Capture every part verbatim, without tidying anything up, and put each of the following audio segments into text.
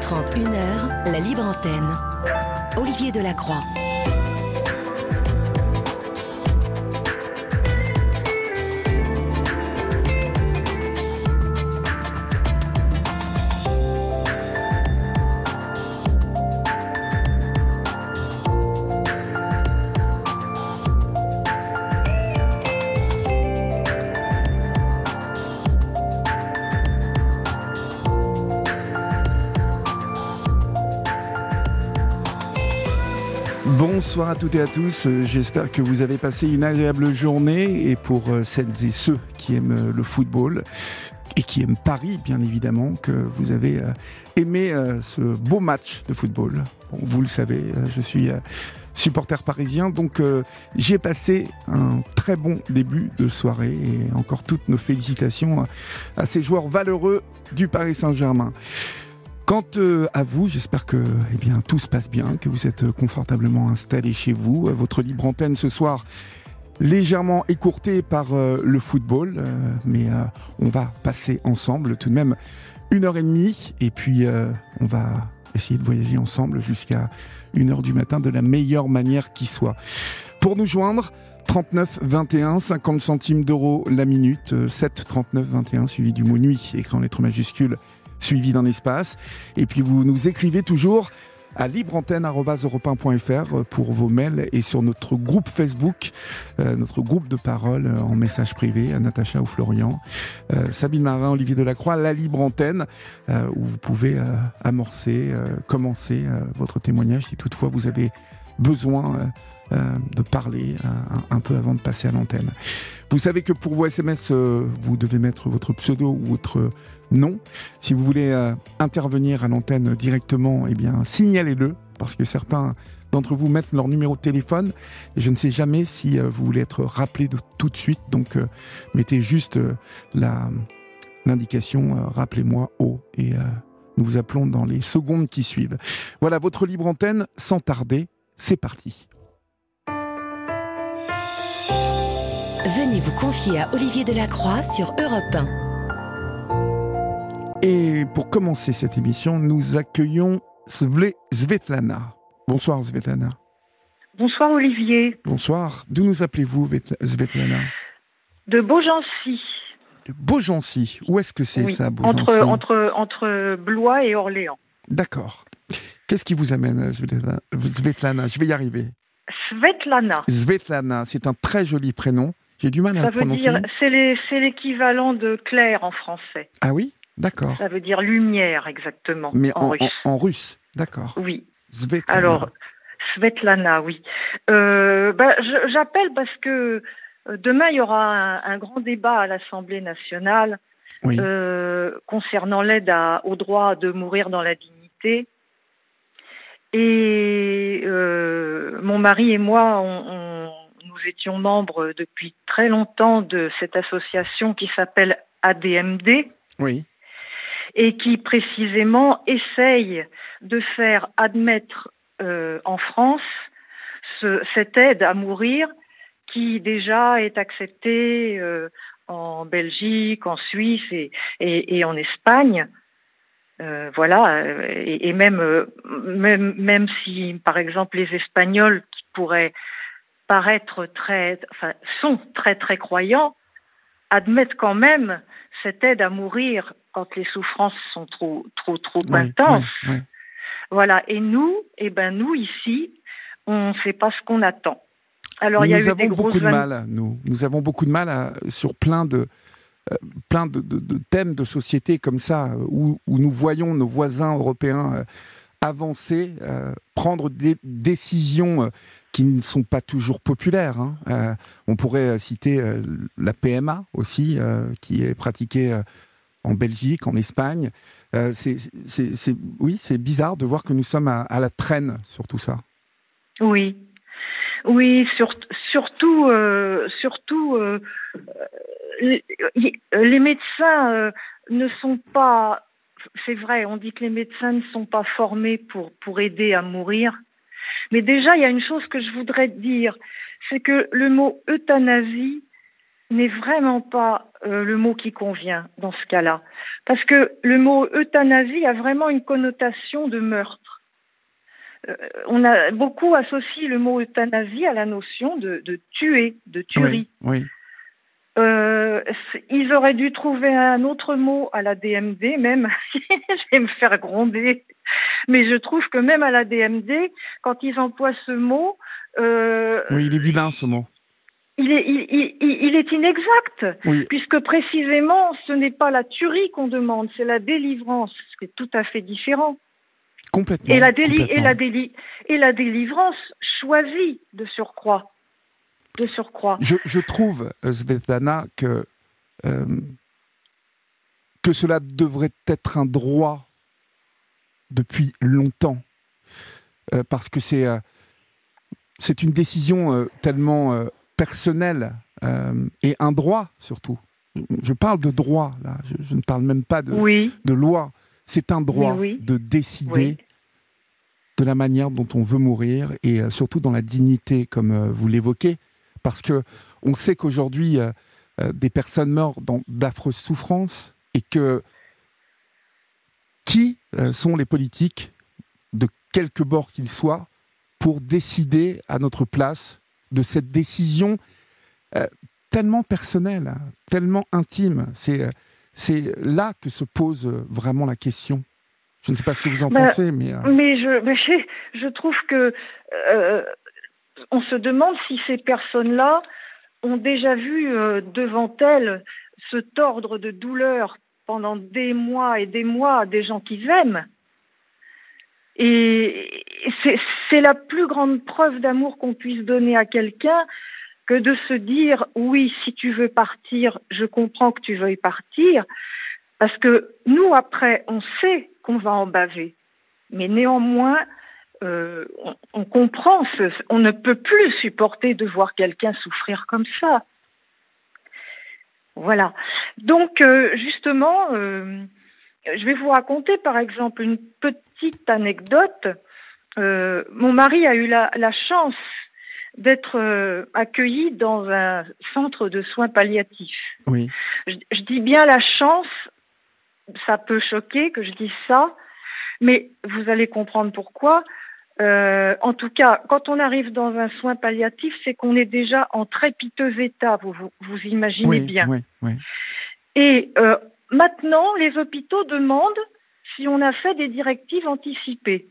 trente, une heure, la libre antenne. Olivier Delacroix. Bonsoir à toutes et à tous, j'espère que vous avez passé une agréable journée et pour celles et ceux qui aiment le football et qui aiment Paris bien évidemment, que vous avez aimé ce beau match de football. Bon, vous le savez, je suis supporter parisien, donc euh, j'ai passé un très bon début de soirée et encore toutes nos félicitations à ces joueurs valeureux du Paris Saint-Germain. Quant euh, à vous, j'espère que eh bien, tout se passe bien, que vous êtes confortablement installés chez vous. Votre libre antenne ce soir, légèrement écourtée par euh, le football, euh, mais euh, on va passer ensemble tout de même une heure et demie, et puis euh, on va essayer de voyager ensemble jusqu'à une heure du matin de la meilleure manière qui soit. Pour nous joindre, trente-neuf vingt et un, cinquante centimes d'euros la minute, euh, sept trente-neuf vingt et un, suivi du mot nuit, écrit en lettres majuscules, suivi d'un espace. Et puis vous nous écrivez toujours à libreantenne arobase europe un point f r pour vos mails et sur notre groupe Facebook, euh, notre groupe de parole euh, en message privé, à Natacha ou Florian, euh, Sabine Marin, Olivier Delacroix, la Libre Antenne, euh, où vous pouvez euh, amorcer, euh, commencer euh, votre témoignage si toutefois vous avez besoin euh, euh, de parler euh, un, un peu avant de passer à l'antenne. Vous savez que pour vos S M S, euh, vous devez mettre votre pseudo ou votre nom. Si vous voulez euh, intervenir à l'antenne directement, eh bien, signalez-le, parce que certains d'entre vous mettent leur numéro de téléphone, et je ne sais jamais si euh, vous voulez être rappelé de, tout de suite, donc euh, mettez juste euh, la, l'indication euh, « Rappelez-moi au » et euh, nous vous appelons dans les secondes qui suivent. Voilà, votre libre antenne, sans tarder, c'est parti. Venez vous confier à Olivier Delacroix sur Europe un. Et pour commencer cette émission, nous accueillons Svle- Svetlana. Bonsoir Svetlana. Bonsoir Olivier. Bonsoir. D'où nous appelez-vous Svetlana ? De Beaugency. De Beaugency. Où est-ce que c'est oui. ça, Beaugency ? entre, entre, entre Blois et Orléans. D'accord. Qu'est-ce qui vous amène Svetlana ? Svetlana, je vais y arriver. Svetlana. Svetlana, c'est un très joli prénom. J'ai du mal à ça le prononcer. Ça veut dire, c'est, les, c'est l'équivalent de Claire en français. Ah oui ? D'accord. Ça veut dire lumière, exactement, mais en, en russe. En, en russe, d'accord. Oui. Svetlana. Alors, Svetlana, oui. Euh, bah, je, j'appelle parce que demain, il y aura un, un grand débat à l'Assemblée nationale oui. euh, concernant l'aide à, au droit de mourir dans la dignité. Et euh, mon mari et moi, on, on, nous étions membres depuis très longtemps de cette association qui s'appelle A D M D. Oui. Et qui précisément essaye de faire admettre euh, en France ce, cette aide à mourir qui déjà est acceptée euh, en Belgique, en Suisse et, et, et en Espagne. Euh, voilà, et, et même, euh, même, même si, par exemple, les Espagnols qui pourraient paraître très, enfin, sont très très croyants, admettent quand même cette aide à mourir quand les souffrances sont trop, trop, trop oui, intenses. Oui, oui. Voilà. Et nous, eh ben, nous, ici, on ne sait pas ce qu'on attend. Alors, il y a nous eu avons des beaucoup de van... mal, nous. Nous avons beaucoup de mal à, sur plein de, euh, plein de, de, de thèmes de société comme ça, où, où nous voyons nos voisins européens euh, avancer, euh, prendre des décisions euh, qui ne sont pas toujours populaires. Hein. Euh, on pourrait citer euh, la P M A aussi, euh, qui est pratiquée euh, en Belgique, en Espagne. Euh, c'est, c'est, c'est, oui, c'est bizarre de voir que nous sommes à, à la traîne sur tout ça. Oui, oui, sur, surtout, euh, surtout, euh, les, les médecins euh, ne sont pas. C'est vrai, on dit que les médecins ne sont pas formés pour pour aider à mourir. Mais déjà, il y a une chose que je voudrais dire, c'est que le mot euthanasie n'est vraiment pas euh, le mot qui convient dans ce cas-là. Parce que le mot euthanasie a vraiment une connotation de meurtre. Euh, on a beaucoup associé le mot euthanasie à la notion de, de tuer, de tuerie. Oui, oui. Euh, ils auraient dû trouver un autre mot à la D M D, même, je vais me faire gronder, mais je trouve que même à la D M D, quand ils emploient ce mot... Euh, oui, il est vilain ce mot. Il est, il, il, il est inexact, oui. puisque précisément, ce n'est pas la tuerie qu'on demande, c'est la délivrance, ce qui est tout à fait différent. Complètement. Et la, déli- complètement. Et la, déli- et la délivrance choisie de surcroît. De surcroît. Je, je trouve, Svetlana, que, euh, que cela devrait être un droit depuis longtemps, euh, parce que c'est, euh, c'est une décision euh, tellement euh, personnelle euh, et un droit surtout. Je parle de droit, là. Je, je ne parle même pas de, oui. de loi. C'est un droit oui. de décider oui. de la manière dont on veut mourir et euh, surtout dans la dignité, comme euh, vous l'évoquez. Parce que on sait qu'aujourd'hui, euh, euh, des personnes meurent dans d'affreuses souffrances et que qui euh, sont les politiques, de quelque bord qu'ils soient, pour décider à notre place de cette décision euh, tellement personnelle, tellement intime. C'est, euh, c'est là que se pose euh, vraiment la question. Je ne sais pas ce que vous en bah, pensez, mais... Euh... Mais, je, mais je, je trouve que... Euh, on se demande si ces personnes-là ont déjà vu euh, devant elles se tordre de douleur pendant des mois et des mois des gens qu'ils aiment. Et c'est, c'est la plus grande preuve d'amour qu'on puisse donner à quelqu'un que de se dire « oui, si tu veux partir, je comprends que tu veuilles partir », parce que nous, après, on sait qu'on va en baver. Mais néanmoins... Euh, on, on comprend, ce, on ne peut plus supporter de voir quelqu'un souffrir comme ça. Voilà. Donc, euh, justement, euh, je vais vous raconter, par exemple, une petite anecdote. Euh, mon mari a eu la, la chance d'être euh, accueilli dans un centre de soins palliatifs. Oui. Je, je dis bien la chance, ça peut choquer que je dise ça, mais vous allez comprendre pourquoi. Euh, en tout cas, quand on arrive dans un soin palliatif, c'est qu'on est déjà en très piteux état, vous vous, vous imaginez oui, bien. Oui, oui. Et euh, maintenant, les hôpitaux demandent si on a fait des directives anticipées.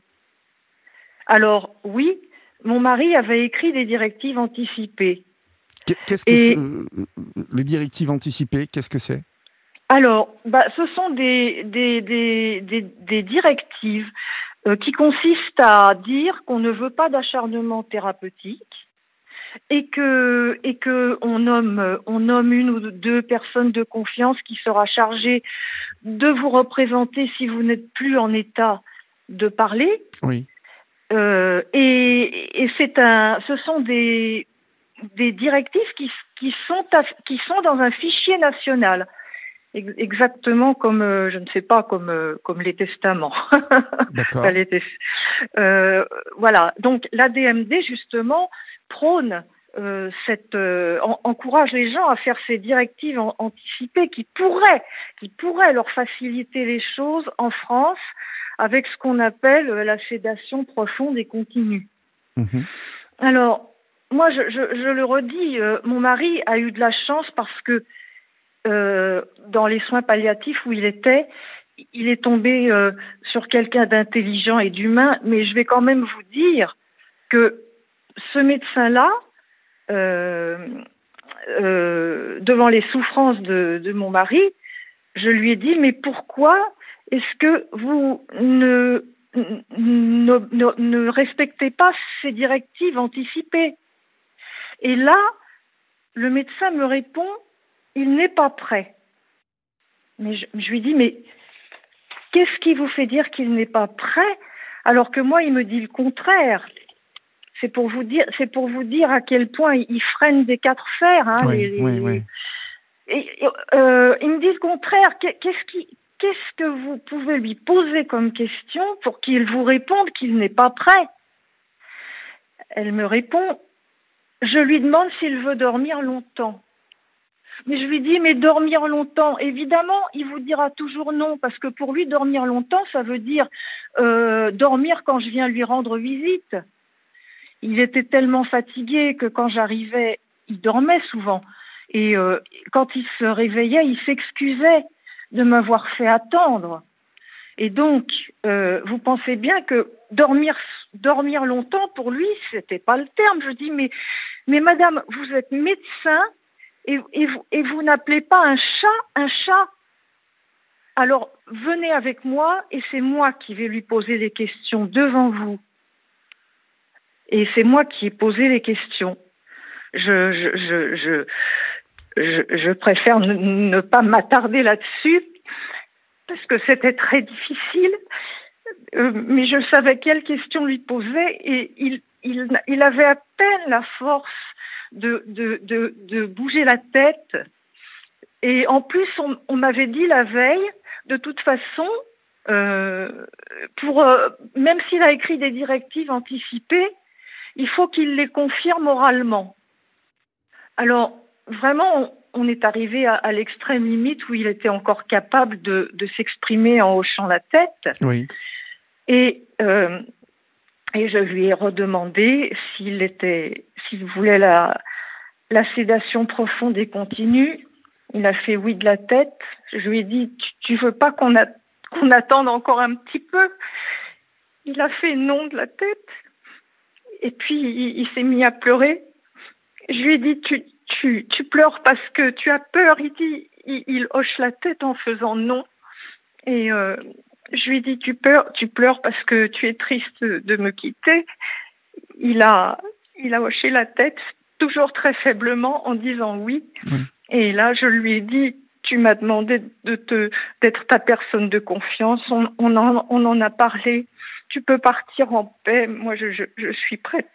Alors, oui, mon mari avait écrit des directives anticipées. Qu'est-ce que Et, euh, les directives anticipées, qu'est-ce que c'est ? Alors, bah, ce sont des, des, des, des, des directives euh, qui consistent à dire qu'on ne veut pas d'acharnement thérapeutique et que, et que on nomme, on nomme une ou deux personnes de confiance qui sera chargée de vous représenter si vous n'êtes plus en état de parler. Oui. Euh, et, et c'est un, ce sont des, des directives qui, qui sont, à, qui sont dans un fichier national. Exactement comme, euh, je ne sais pas, comme, euh, comme les testaments. D'accord. Enfin, les tes- euh, voilà. Donc, l'A D M D, justement, prône, euh, cette, euh, en, encourage les gens à faire ces directives en, anticipées qui pourraient, qui pourraient leur faciliter les choses en France avec ce qu'on appelle euh, la sédation profonde et continue. Mmh. Alors, moi, je, je, je le redis, euh, mon mari a eu de la chance parce que Euh, dans les soins palliatifs où il était, il est tombé euh, sur quelqu'un d'intelligent et d'humain, mais je vais quand même vous dire que ce médecin-là, euh, euh, devant les souffrances de, de mon mari, je lui ai dit, mais pourquoi est-ce que vous ne, ne, ne, ne respectez pas ces directives anticipées ? Et là, le médecin me répond, il n'est pas prêt. Mais je, je lui dis, mais qu'est-ce qui vous fait dire qu'il n'est pas prêt alors que moi, il me dit le contraire. C'est pour vous dire, c'est pour vous dire à quel point il freine des quatre fers. Hein, oui, les, les, oui, oui. Et, euh, il me dit le contraire. Qu'est-ce, qui, qu'est-ce que vous pouvez lui poser comme question pour qu'il vous réponde qu'il n'est pas prêt ? Elle me répond, je lui demande s'il veut dormir longtemps. Mais je lui dis, mais dormir longtemps, évidemment, il vous dira toujours non, parce que pour lui, dormir longtemps, ça veut dire euh, dormir quand je viens lui rendre visite. Il était tellement fatigué que quand j'arrivais, il dormait souvent. Et euh, quand il se réveillait, il s'excusait de m'avoir fait attendre. Et donc, euh, vous pensez bien que dormir, dormir longtemps, pour lui, c'était pas le terme. Je dis, mais, mais madame, vous êtes médecin et, et vous, et vous n'appelez pas un chat un chat. Alors, venez avec moi et c'est moi qui vais lui poser des questions devant vous. Et c'est moi qui ai posé les questions. Je, je, je, je, je, je préfère ne, ne pas m'attarder là-dessus parce que c'était très difficile. Euh, mais je savais quelles questions lui poser et il, il, il avait à peine la force de, de, de, de bouger la tête. Et en plus, on, on m'avait dit la veille, de toute façon, euh, pour, euh, même s'il a écrit des directives anticipées, il faut qu'il les confirme oralement. Alors, vraiment, on, on est arrivé à, à l'extrême limite où il était encore capable de, de s'exprimer en hochant la tête. Oui. Et, euh, et je lui ai redemandé s'il était, s'il voulait la, la sédation profonde et continue. Il a fait oui de la tête. Je lui ai dit, tu, tu veux pas qu'on, a, qu'on attende encore un petit peu? Il a fait non de la tête. Et puis, il, il s'est mis à pleurer. Je lui ai dit, tu, tu, tu pleures parce que tu as peur. Il dit, il, il hoche la tête en faisant non. Et euh, je lui ai dit, tu pleures, tu pleures parce que tu es triste de me quitter. Il a, il a hoché la tête, toujours très faiblement, en disant oui. oui. Et là, je lui ai dit, tu m'as demandé de te, d'être ta personne de confiance. On, on, en, on en a parlé. Tu peux partir en paix. Moi, je, je, je suis prête.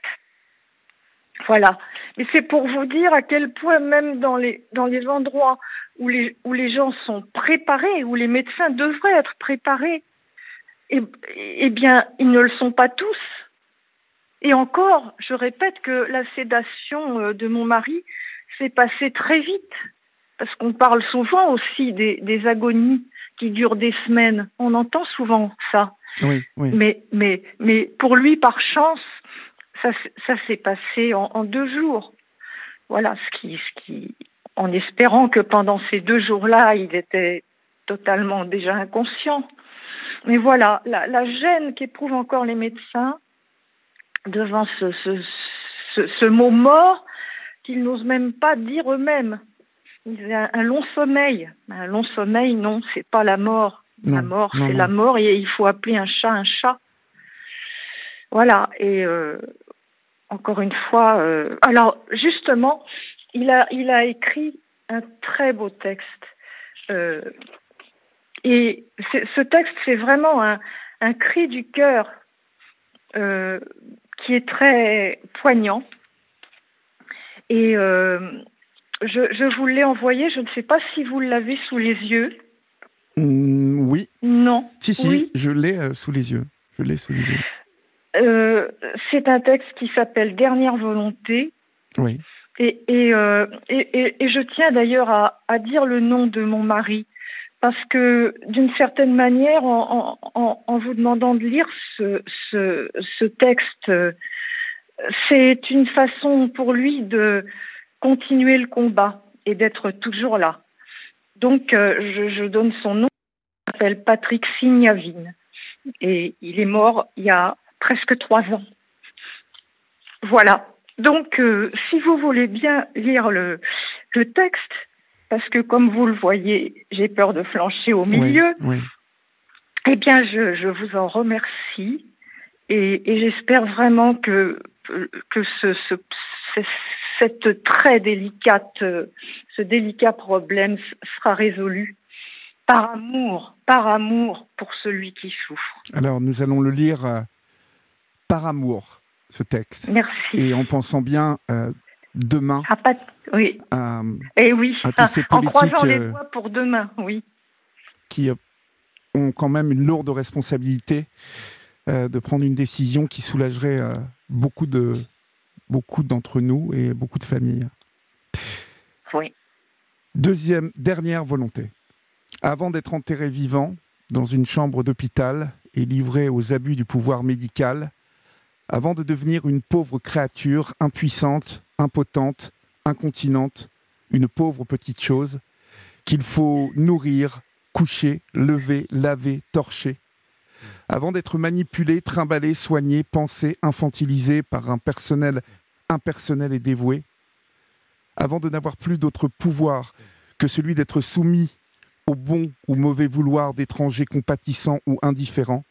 Voilà. Mais c'est pour vous dire à quel point, même dans les, dans les endroits où les, où les gens sont préparés, où les médecins devraient être préparés, eh, eh bien, ils ne le sont pas tous. Et encore, je répète que la sédation de mon mari s'est passée très vite. Parce qu'on parle souvent aussi des, des agonies qui durent des semaines. On entend souvent ça. Oui, oui. Mais, mais, mais pour lui, par chance, ça, ça s'est passé en, en deux jours. Voilà, ce qui, ce qui, en espérant que pendant ces deux jours-là, il était totalement déjà inconscient. Mais voilà, la, la gêne qu'éprouvent encore les médecins devant ce, ce, ce, ce mot mort qu'ils n'osent même pas dire eux-mêmes. Ils ont un, un long sommeil. Un long sommeil, non, c'est pas la mort. Non, la mort, non, c'est non. la mort et il faut appeler un chat un chat. Voilà, et euh, encore une fois, euh, alors justement, il a, il a écrit un très beau texte. Euh, et ce texte, c'est vraiment un, un cri du cœur euh, qui est très poignant. Et euh, je, je vous l'ai envoyé, je ne sais pas si vous l'avez sous les yeux. Mmh, oui. Non. Si, si, oui. je l'ai euh, sous les yeux. Je l'ai sous les yeux. Euh, c'est un texte qui s'appelle Dernière volonté. Oui. Et, et, euh, et, et, et je tiens d'ailleurs à, à dire le nom de mon mari. Parce que d'une certaine manière, en, en, en vous demandant de lire ce, ce, ce texte, c'est une façon pour lui de continuer le combat et d'être toujours là. Donc, euh, je, je donne son nom, il s'appelle Patrick Signavine. Et il est mort il y a presque trois ans. Voilà. Donc, euh, si vous voulez bien lire le, le texte, parce que comme vous le voyez, j'ai peur de flancher au milieu, oui, oui. eh bien, je, je vous en remercie. Et, et j'espère vraiment que, que ce, ce, ce, cette très délicate, ce délicat problème sera résolu par amour, par amour pour celui qui souffre. Alors, nous allons le lire euh, par amour, ce texte. Merci. Et en pensant bien euh, demain ah, pas, oui. à, Et oui. à tous ces en politiques croisant les euh, doigts pour demain, oui. qui euh, ont quand même une lourde responsabilité euh, de prendre une décision qui soulagerait euh, beaucoup de beaucoup d'entre nous et beaucoup de familles. Oui. Deuxième, dernière volonté. Avant d'être enterré vivant dans une chambre d'hôpital et livré aux abus du pouvoir médical, avant de devenir une pauvre créature impuissante, impotente, incontinente, une pauvre petite chose qu'il faut nourrir, coucher, lever, laver, torcher, avant d'être manipulé, trimballé, soigné, pensé, infantilisé par un personnel impersonnel et dévoué, avant de n'avoir plus d'autre pouvoir que celui d'être soumis au bon ou mauvais vouloir d'étrangers compatissants ou indifférents,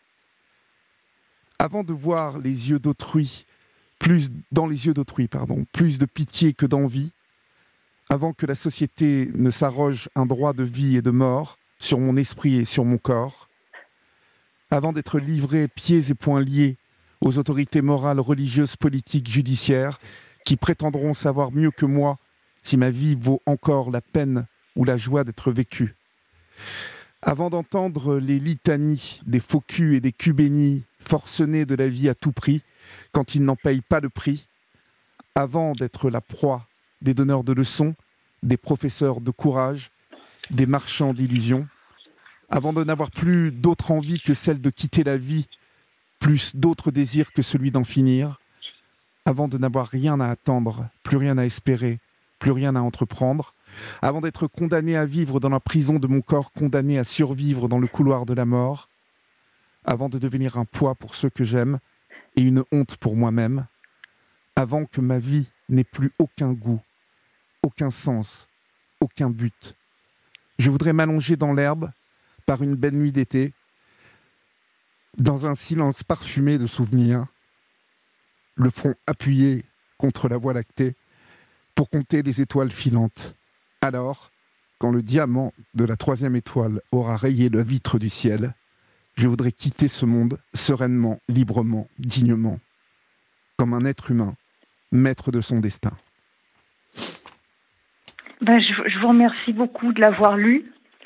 avant de voir les yeux d'autrui, plus dans les yeux d'autrui, pardon, plus de pitié que d'envie, avant que la société ne s'arroge un droit de vie et de mort sur mon esprit et sur mon corps, avant d'être livré pieds et poings liés aux autorités morales, religieuses, politiques, judiciaires, qui prétendront savoir mieux que moi si ma vie vaut encore la peine ou la joie d'être vécue. Avant d'entendre les litanies des faux culs et des culs bénis forcenés de la vie à tout prix, quand ils n'en payent pas le prix, avant d'être la proie des donneurs de leçons, des professeurs de courage, des marchands d'illusions, avant de n'avoir plus d'autre envie que celle de quitter la vie, plus d'autres désirs que celui d'en finir, avant de n'avoir rien à attendre, plus rien à espérer, plus rien à entreprendre, avant d'être condamné à vivre dans la prison de mon corps, condamné à survivre dans le couloir de la mort, avant de devenir un poids pour ceux que j'aime et une honte pour moi-même, avant que ma vie n'ait plus aucun goût, aucun sens, aucun but. Je voudrais m'allonger dans l'herbe par une belle nuit d'été, dans un silence parfumé de souvenirs, le front appuyé contre la voie lactée, pour compter les étoiles filantes. Alors, quand le diamant de la troisième étoile aura rayé la vitre du ciel, je voudrais quitter ce monde sereinement, librement, dignement, comme un être humain, maître de son destin. Ben, je, je vous remercie beaucoup de l'avoir lu.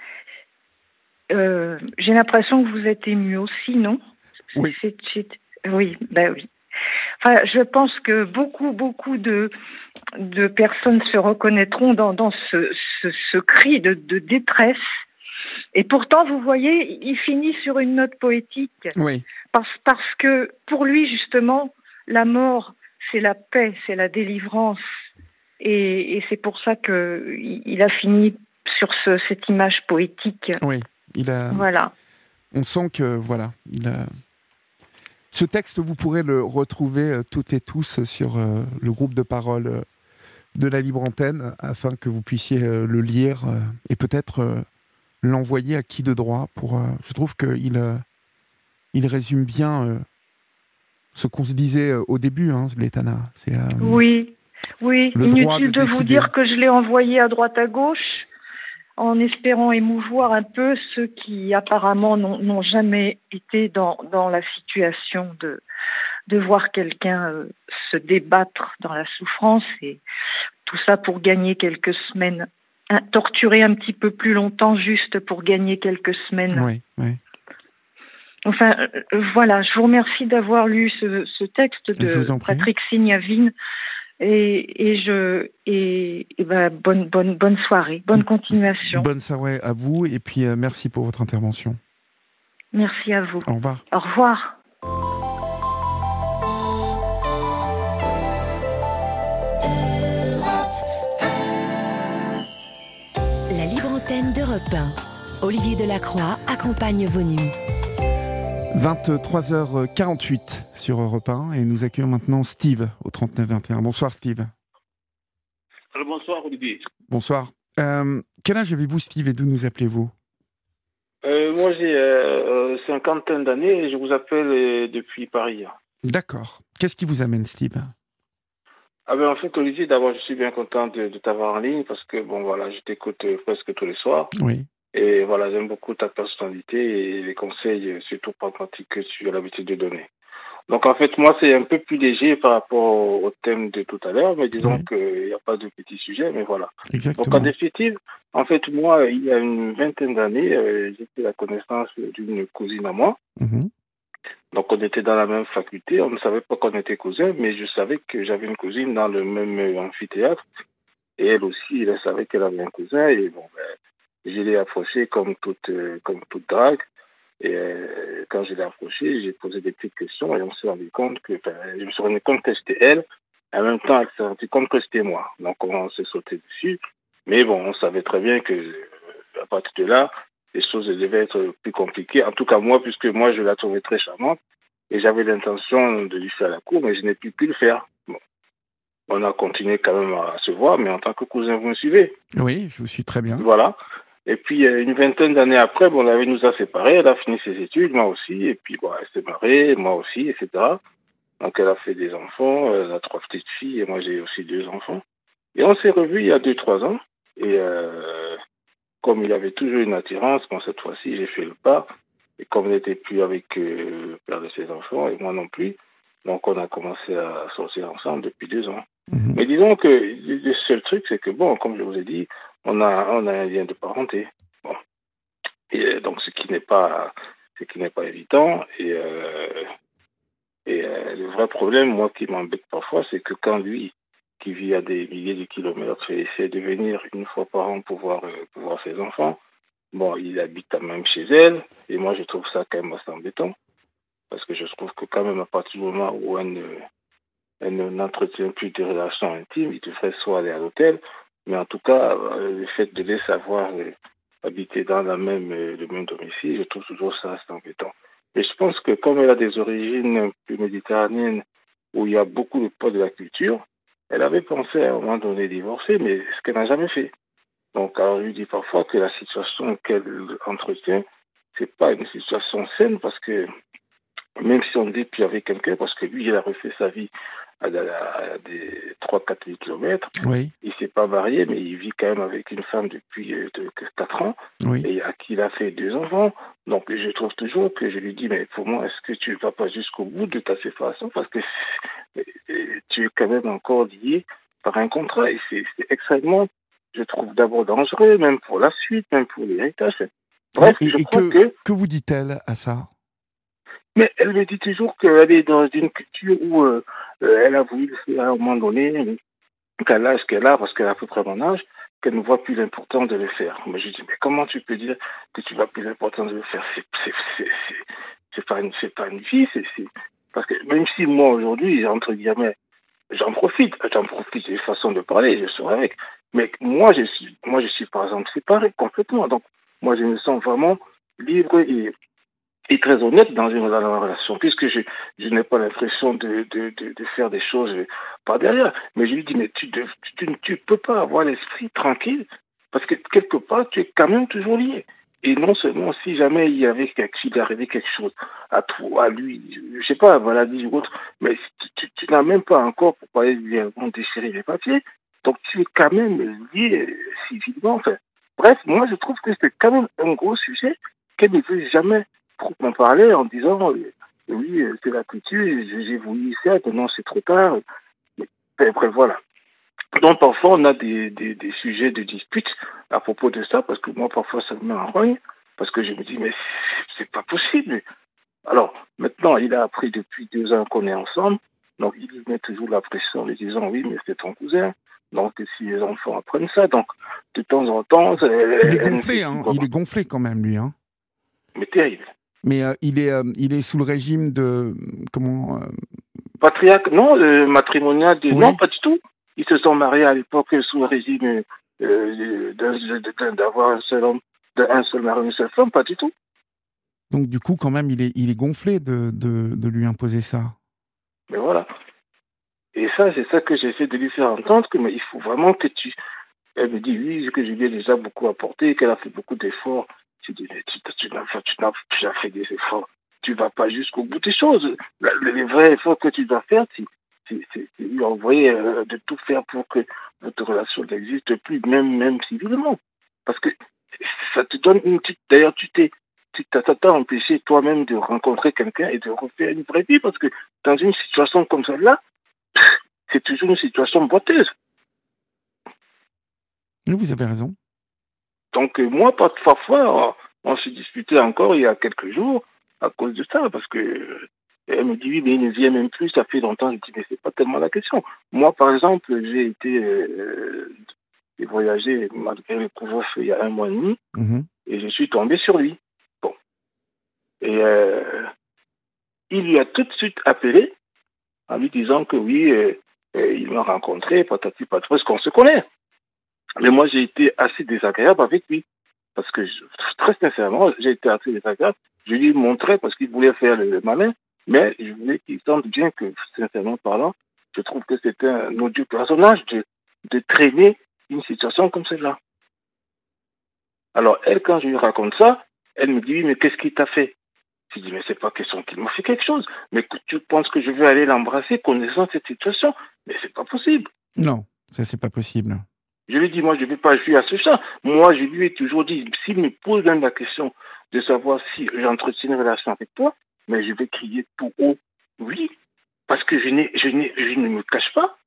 Euh, j'ai l'impression que vous êtes ému aussi, non ? Oui. C'est, c'est, oui, ben oui. Enfin, je pense que beaucoup, beaucoup de, de personnes se reconnaîtront dans, dans ce, ce, ce cri de, de détresse. Et pourtant, vous voyez, il finit sur une note poétique. Oui. Parce, parce que pour lui, justement, la mort, c'est la paix, c'est la délivrance. Et, et c'est pour ça qu'il il a fini sur ce, cette image poétique. Oui, il a... Voilà. On sent que, voilà, il a... Ce texte, vous pourrez le retrouver euh, toutes et tous sur euh, le groupe de parole euh, de la Libre Antenne, afin que vous puissiez euh, le lire euh, et peut-être euh, l'envoyer à qui de droit. Pour, euh, je trouve qu'il euh, il résume bien euh, ce qu'on se disait euh, au début, hein, Zletana. C'est, euh, oui, oui. Inutile de, de vous dire que je l'ai envoyé à droite à gauche, en espérant émouvoir un peu ceux qui apparemment n'ont, n'ont jamais été dans, dans la situation de, de voir quelqu'un euh, se débattre dans la souffrance, et tout ça pour gagner quelques semaines, hein, torturer un petit peu plus longtemps juste pour gagner quelques semaines. Oui, oui. Enfin, euh, voilà, je vous remercie d'avoir lu ce, ce texte de Patrick Signavine. Et, et je et, et ben bonne bonne bonne soirée, bonne continuation. Bonne soirée à vous et puis euh, merci pour votre intervention. Merci à vous. Au revoir. Au revoir. La Libre Antenne d'Europe un. Olivier Delacroix accompagne vos nuits. vingt-trois heures quarante-huit sur Europe un et nous accueillons maintenant Steve au trente-neuf vingt et un. Bonsoir Steve. Alors, bonsoir Olivier. Bonsoir. Euh, quel âge avez-vous Steve et d'où nous appelez-vous ? euh, Moi j'ai euh, cinquantaine d'années et je vous appelle euh, depuis Paris. D'accord. Qu'est-ce qui vous amène Steve ? Ah ben en fait Olivier, d'abord je suis bien content de, de t'avoir en ligne parce que bon voilà, je t'écoute euh, presque tous les soirs. Oui. Et voilà, j'aime beaucoup ta personnalité et les conseils, surtout pragmatiques, que tu as l'habitude de donner. Donc, en fait, moi, c'est un peu plus léger par rapport au thème de tout à l'heure, mais disons oui. qu'il n'y a pas de petits sujets, mais voilà. Exactement. Donc, en définitive, en fait, moi, il y a une vingtaine d'années, euh, j'ai fait la connaissance d'une cousine à moi. Mm-hmm. Donc, on était dans la même faculté. On ne savait pas qu'on était cousins, mais je savais que j'avais une cousine dans le même amphithéâtre. Et elle aussi, elle savait qu'elle avait un cousin. Et bon, ben, je l'ai approché comme toute, euh, comme toute drague. Et euh, quand je l'ai approché, j'ai posé des petites questions et on s'est rendu compte que, ben, je me suis rendu compte que c'était elle. En même temps, elle s'est rendue compte que c'était moi. Donc, on s'est sauté dessus. Mais bon, on savait très bien que, euh, à partir de là, les choses devaient être plus compliquées. En tout cas, moi, puisque moi, je la trouvais très charmante et j'avais l'intention de lui faire la cour, mais je n'ai plus pu le faire. Bon. On a continué quand même à se voir, mais en tant que cousin, vous me suivez? Oui, je vous suis très bien. Voilà. Et puis, une vingtaine d'années après, bon, la vie nous a séparés. Elle a fini ses études, moi aussi. Et puis, bon, elle s'est mariée, moi aussi, et cetera. Donc, elle a fait des enfants. Elle a trois petites filles, et moi, j'ai aussi deux enfants. Et on s'est revus il y a deux, trois ans. Et euh, comme il avait toujours une attirance, bon, cette fois-ci, j'ai fait le pas. Et comme il n'était plus avec euh, le père de ses enfants, et moi non plus, donc on a commencé à sortir ensemble depuis deux ans. Mmh. Mais disons que le seul truc, c'est que, bon, comme je vous ai dit, on a, on a un lien de parenté. Bon. Et donc, ce qui n'est pas, ce qui n'est pas évident. Et, euh, et euh, le vrai problème, moi, qui m'embête parfois, c'est que quand lui, qui vit à des milliers de kilomètres, essaie de venir une fois par an pour voir, euh, pour voir ses enfants, bon, il habite quand même chez elle. Et moi, je trouve ça quand même assez embêtant. Parce que je trouve que quand même, à partir du moment où elle ne, elle n'entretient plus de relations intimes, il devrait soit aller à l'hôtel, mais en tout cas, le fait de les savoir euh, habiter dans la même, euh, le même domicile, je trouve toujours ça assez embêtant. Mais je pense que comme elle a des origines un peu méditerranéennes, où il y a beaucoup de poids de la culture, elle avait pensé à un moment donné divorcer, mais ce qu'elle n'a jamais fait. Donc, alors, je lui dis parfois que la situation qu'elle entretient, c'est pas une situation saine, parce que même si on dit plus avec quelqu'un, parce que lui, il a refait sa vie à, à, à des trois à quatre kilomètres. Oui. Il ne s'est pas marié, mais il vit quand même avec une femme depuis euh, de, quatre ans, oui. et à qui il a fait deux enfants. Donc, je trouve toujours que je lui dis, mais pour moi, est-ce que tu ne vas pas jusqu'au bout de ta séparation? Parce que tu es quand même encore lié par un contrat, et c'est extrêmement, je trouve d'abord dangereux, même pour la suite, même pour l'héritage. Bref, et, je et crois que, que... que vous dit-elle à ça? Mais elle me dit toujours qu'elle est dans une culture où euh, elle a voulu le faire à un moment donné, qu'à l'âge qu'elle a, parce qu'elle a à peu près mon âge, qu'elle ne voit plus l'importance de le faire. Mais je dis, mais comment tu peux dire que tu vois plus l'importance de le faire? C'est, c'est, c'est, c'est, c'est pas une, c'est pas une vie, c'est, c'est... Parce que même si moi, aujourd'hui, entre guillemets, j'en profite, j'en profite des façons de parler, je serai avec. Mais moi, je suis, moi, je suis, par exemple, séparé complètement. Donc, moi, je me sens vraiment libre et et très honnête dans une dans la relation, puisque je, je n'ai pas l'impression de, de, de, de faire des choses par derrière. Mais je lui dis, mais tu ne tu, tu, tu peux pas avoir l'esprit tranquille, parce que quelque part, tu es quand même toujours lié. Et non seulement si jamais il y avait s'il arrivait quelque chose à toi, à lui, je sais pas, maladie ou autre, mais tu, tu, tu n'as même pas encore, pour parler de déchirer les papiers, donc tu es quand même lié civilement. Enfin, bref, moi je trouve que c'est quand même un gros sujet qu'elle ne veut jamais pour m'en parler en disant euh, oui, c'est la culture, j'ai voulu ça, maintenant c'est trop tard. Mais, après, voilà. Donc parfois on a des, des, des sujets de dispute à propos de ça, parce que moi parfois ça me met en rogne, parce que je me dis mais c'est pas possible. Alors maintenant il a appris depuis deux ans qu'on est ensemble, donc il met toujours la pression en lui disant oui mais c'est ton cousin. Donc si les enfants apprennent ça, donc de temps en temps... Il est gonflé, hein, il est gonflé quand même lui. Hein. Mais terrible. Mais euh, il est, euh, il est sous le régime de comment euh... Patriarche, non, euh, matrimonial, de... oui. Non, pas du tout. Ils se sont mariés à l'époque sous le régime euh, d'avoir un seul homme, d'un seul mari, une seule femme, pas du tout. Donc du coup, quand même, il est, il est gonflé de, de, de lui imposer ça. Mais voilà. Et ça, c'est ça que j'essaie de lui faire entendre, que mais il faut vraiment que tu... Elle me dit oui, que je lui ai déjà beaucoup apporté, qu'elle a fait beaucoup d'efforts. Tu dis, mais tu, tu, n'as, tu, n'as, tu as fait des efforts. Tu ne vas pas jusqu'au bout des choses. Les vrais efforts que tu dois faire, c'est, c'est, c'est, c'est lui envoyer euh, de tout faire pour que votre relation n'existe plus, même, même civilement. Parce que ça te donne une petite... D'ailleurs, tu t'es tu t'as empêché toi-même de rencontrer quelqu'un et de refaire une vraie vie. Parce que dans une situation comme celle-là, c'est toujours une situation boiteuse. Vous avez raison. Donc, euh, moi, parfois, on, on s'est disputé encore il y a quelques jours à cause de ça, parce que euh, elle me dit, oui, mais il ne vient même plus, ça fait longtemps. Je dis, mais c'est pas tellement la question. Moi, par exemple, j'ai été, euh, et voyager malgré le couvre-feu il y a un mois et demi, mmh. et je suis tombé sur lui. Bon. Et euh, il lui a tout de suite appelé en lui disant que oui, euh, euh, il m'a rencontré, patati patata, parce qu'on se connaît. Mais moi, j'ai été assez désagréable avec lui. Parce que, je, très sincèrement, j'ai été assez désagréable. Je lui montrais parce qu'il voulait faire le, le malin, mais je voulais qu'il sente bien que, sincèrement parlant, je trouve que c'était un odieux personnage de, de traîner une situation comme celle-là. Alors, elle, quand je lui raconte ça, elle me dit, oui, mais qu'est-ce qu'il t'a fait? Je dis, mais c'est pas question qu'il m'a fait quelque chose. Mais tu penses que je vais aller l'embrasser connaissant cette situation? Mais c'est pas possible. Non, ça, c'est pas possible. Je lui dis, moi, je ne vais pas jouer à ce chat. Moi, je lui ai toujours dit, s'il me pose même la question de savoir si j'entretiens une relation avec toi, mais je vais crier tout haut, oui, parce que je, n'ai, je, n'ai, je ne me cache pas.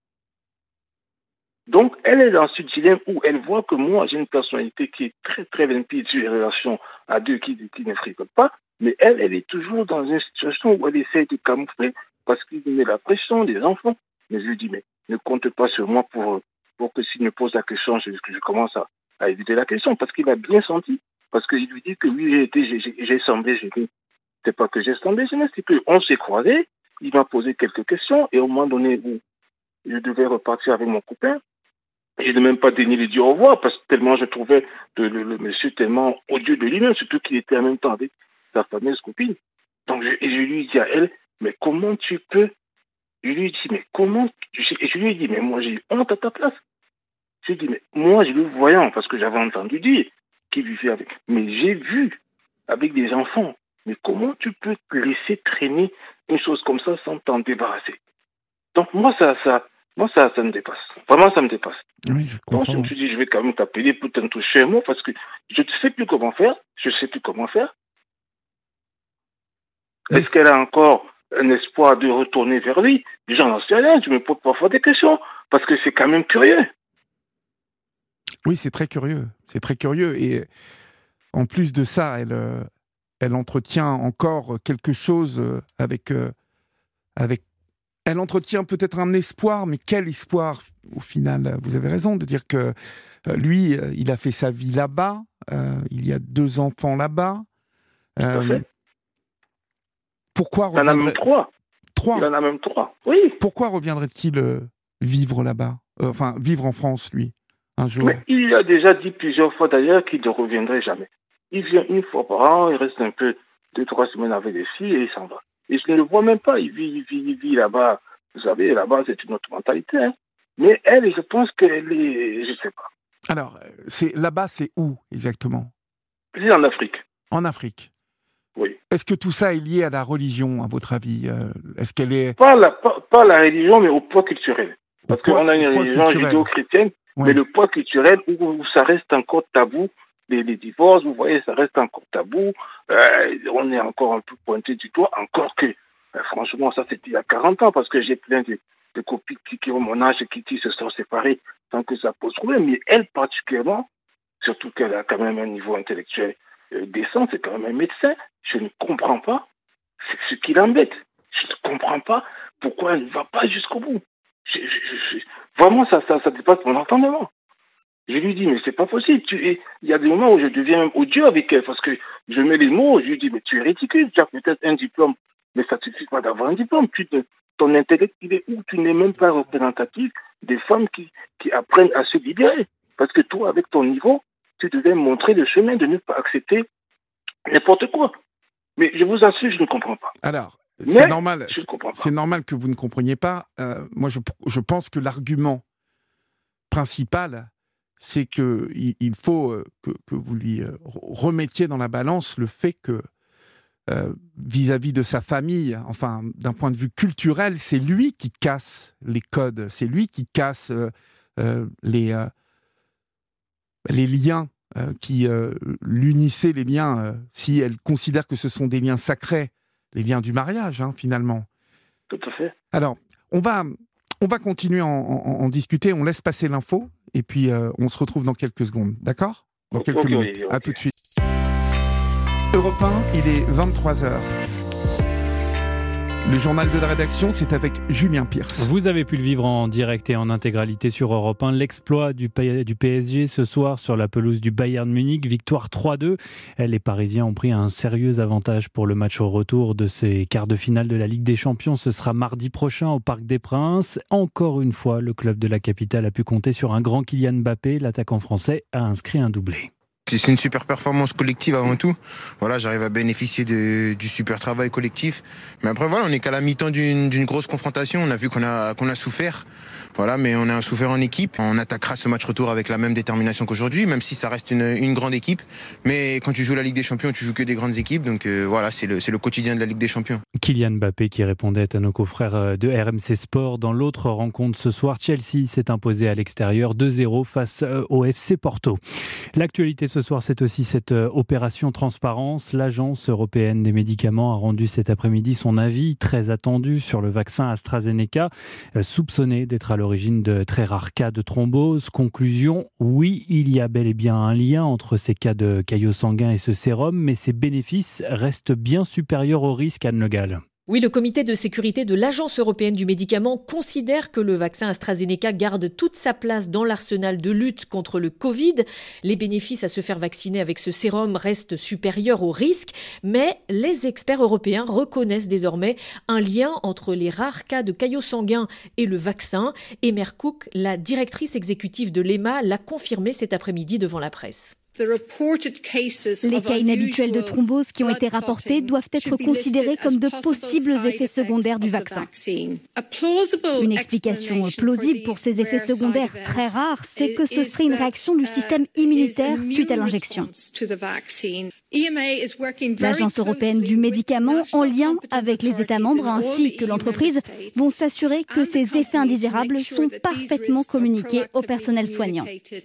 Donc, elle est dans ce dilemme où elle voit que moi, j'ai une personnalité qui est très, très limpide sur les relations à deux qui, qui ne fricotent pas, mais elle, elle est toujours dans une situation où elle essaie de camoufler parce qu'il met la pression des enfants. Mais je lui dis, mais ne compte pas sur moi pour... pour que s'il me pose la question, je, je commence à, à éviter la question, parce qu'il a bien senti, parce qu'il lui dit que oui, j'ai été, j'ai, j'ai, j'ai semblé gêné. C'est pas que j'ai semblé gêné, c'est qu'on s'est croisés, il m'a posé quelques questions, et au moment donné où je devais repartir avec mon copain, je n'ai même pas daigné lui dire au revoir, parce que tellement je trouvais le, le, le monsieur tellement odieux de lui-même, surtout qu'il était en même temps avec sa fameuse copine. Donc, je, et je lui dis à elle, mais comment tu peux? Je lui dis, mais comment? Je, je lui ai dit, mais moi j'ai eu honte à ta place. Je lui ai dit, mais moi je le voyais, parce que j'avais entendu dire qu'il vivait avec. Mais j'ai vu avec des enfants. Mais comment tu peux te laisser traîner une chose comme ça sans t'en débarrasser? Donc moi ça, ça, moi ça, ça me dépasse. Vraiment ça me dépasse. Oui, je comprends. Donc je me suis dit, je vais quand même t'appeler pour t'en toucher un mot parce que je ne sais plus comment faire. Je ne sais plus comment faire. Mais... Est-ce qu'elle a encore un espoir de retourner vers lui? J'en sais rien, je me pose parfois des questions, parce que c'est quand même curieux. Oui, c'est très curieux, c'est très curieux, et en plus de ça, elle, elle entretient encore quelque chose avec, avec... Elle entretient peut-être un espoir, mais quel espoir, au final? Vous avez raison de dire que lui, il a fait sa vie là-bas, euh, il y a deux enfants là-bas. Euh, Pourquoi il en a même trois. Trois. Il en a même trois, oui. Pourquoi reviendrait-il euh, vivre là-bas, euh, enfin, vivre en France, lui, un jour? Mais il a déjà dit plusieurs fois d'ailleurs qu'il ne reviendrait jamais. Il vient une fois par an, il reste un peu, deux, trois semaines avec des filles et il s'en va. Et je ne le vois même pas, il vit, il vit, il vit là-bas. Vous savez, là-bas, c'est une autre mentalité. Hein. Mais elle, je pense qu'elle est... Je ne sais pas. Alors, c'est, là-bas, c'est où, exactement? C'est en Afrique. En Afrique. Oui. Est-ce que tout ça est lié à la religion, à votre avis? euh, Est-ce qu'elle est... Pas la, pas, pas la religion, mais au poids culturel. Parce qu'on a une religion judéo-chrétienne, oui. Mais le poids culturel, où, où ça reste encore tabou, les, les divorces, vous voyez, ça reste encore tabou. Euh, on est encore un peu pointé du doigt, encore que, euh, franchement, ça c'était il y a quarante ans, parce que j'ai plein de, de copines qui, qui ont mon âge et qui, qui se sont séparées sans que ça pose problème. Mais elle, particulièrement, surtout qu'elle a quand même un niveau intellectuel euh, décent, c'est quand même un médecin, je ne comprends pas ce qui l'embête. Je ne comprends pas pourquoi elle ne va pas jusqu'au bout. Je, je, je, vraiment, ça, ça, ça dépasse mon entendement. Je lui dis, mais c'est pas possible. Tu, il y a des moments où je deviens même odieux avec elle parce que je mets les mots, je lui dis, mais tu es ridicule, tu as peut-être un diplôme, mais ça ne suffit pas d'avoir un diplôme. Tu, ton intellect, il est où? Tu n'es même pas représentatif des femmes qui, qui apprennent à se libérer. Parce que toi, avec ton niveau, tu devais montrer le chemin de ne pas accepter n'importe quoi. Mais je vous assure, je ne comprends pas. Alors, c'est normal, je ne comprends pas. C'est normal que vous ne compreniez pas. Euh, moi, je, je pense que l'argument principal, c'est qu'il il faut euh, que, que vous lui euh, remettiez dans la balance le fait que, euh, vis-à-vis de sa famille, enfin, d'un point de vue culturel, c'est lui qui casse les codes, c'est lui qui casse euh, euh, les, euh, les liens euh, qui euh, l'unissaient, les liens, euh, si elle considère que ce sont des liens sacrés, les liens du mariage, hein, finalement. Tout à fait. Alors, on va, on va continuer à en, en, en discuter, on laisse passer l'info, et puis euh, on se retrouve dans quelques secondes, d'accord? Dans quelques okay, minutes. Okay, okay. À tout de suite. Europe un, il est vingt-trois heures. Le journal de la rédaction, c'est avec Julien Pierce. Vous avez pu le vivre en direct et en intégralité sur Europe un. L'exploit du, P- du P S G ce soir sur la pelouse du Bayern Munich. Victoire trois deux. Les Parisiens ont pris un sérieux avantage pour le match au retour de ces quarts de finale de la Ligue des Champions. Ce sera mardi prochain au Parc des Princes. Encore une fois, le club de la capitale a pu compter sur un grand Kylian Mbappé. L'attaquant français a inscrit un doublé. C'est une super performance collective avant tout. Voilà, j'arrive à bénéficier de, du super travail collectif. Mais après, voilà, on n'est qu'à la mi-temps d'une, d'une grosse confrontation. On a vu qu'on a, qu'on a souffert. Voilà, mais on a souffert en équipe. On attaquera ce match retour avec la même détermination qu'aujourd'hui, même si ça reste une, une grande équipe. Mais quand tu joues la Ligue des Champions, tu joues que des grandes équipes. Donc euh, voilà, c'est le, c'est le quotidien de la Ligue des Champions. Kylian Mbappé qui répondait à nos confrères de R M C Sport. Dans l'autre rencontre ce soir, Chelsea s'est imposé à l'extérieur deux zéro face au F C Porto. L'actualité ce soir, c'est aussi cette opération transparence. L'Agence européenne des médicaments a rendu cet après-midi son avis très attendu sur le vaccin AstraZeneca, soupçonné d'être à l'origine de très rares cas de thrombose. Conclusion, oui, il y a bel et bien un lien entre ces cas de caillots sanguins et ce sérum, mais ces bénéfices restent bien supérieurs aux risques, Anne Le Gall. Oui, le comité de sécurité de l'Agence européenne du médicament considère que le vaccin AstraZeneca garde toute sa place dans l'arsenal de lutte contre le Covid. Les bénéfices à se faire vacciner avec ce sérum restent supérieurs aux risques, mais les experts européens reconnaissent désormais un lien entre les rares cas de caillots sanguins et le vaccin. Emer Cook, la directrice exécutive de l'E M A, l'a confirmé cet après-midi devant la presse. Les cas inhabituels de thrombose qui ont été rapportés doivent être considérés comme de possibles effets secondaires du vaccin. Une explication plausible pour ces effets secondaires très rares, c'est que ce serait une réaction du système immunitaire suite à l'injection. L'Agence européenne du médicament, en lien avec les États membres ainsi que l'entreprise, vont s'assurer que ces effets indésirables sont parfaitement communiqués au personnel soignant.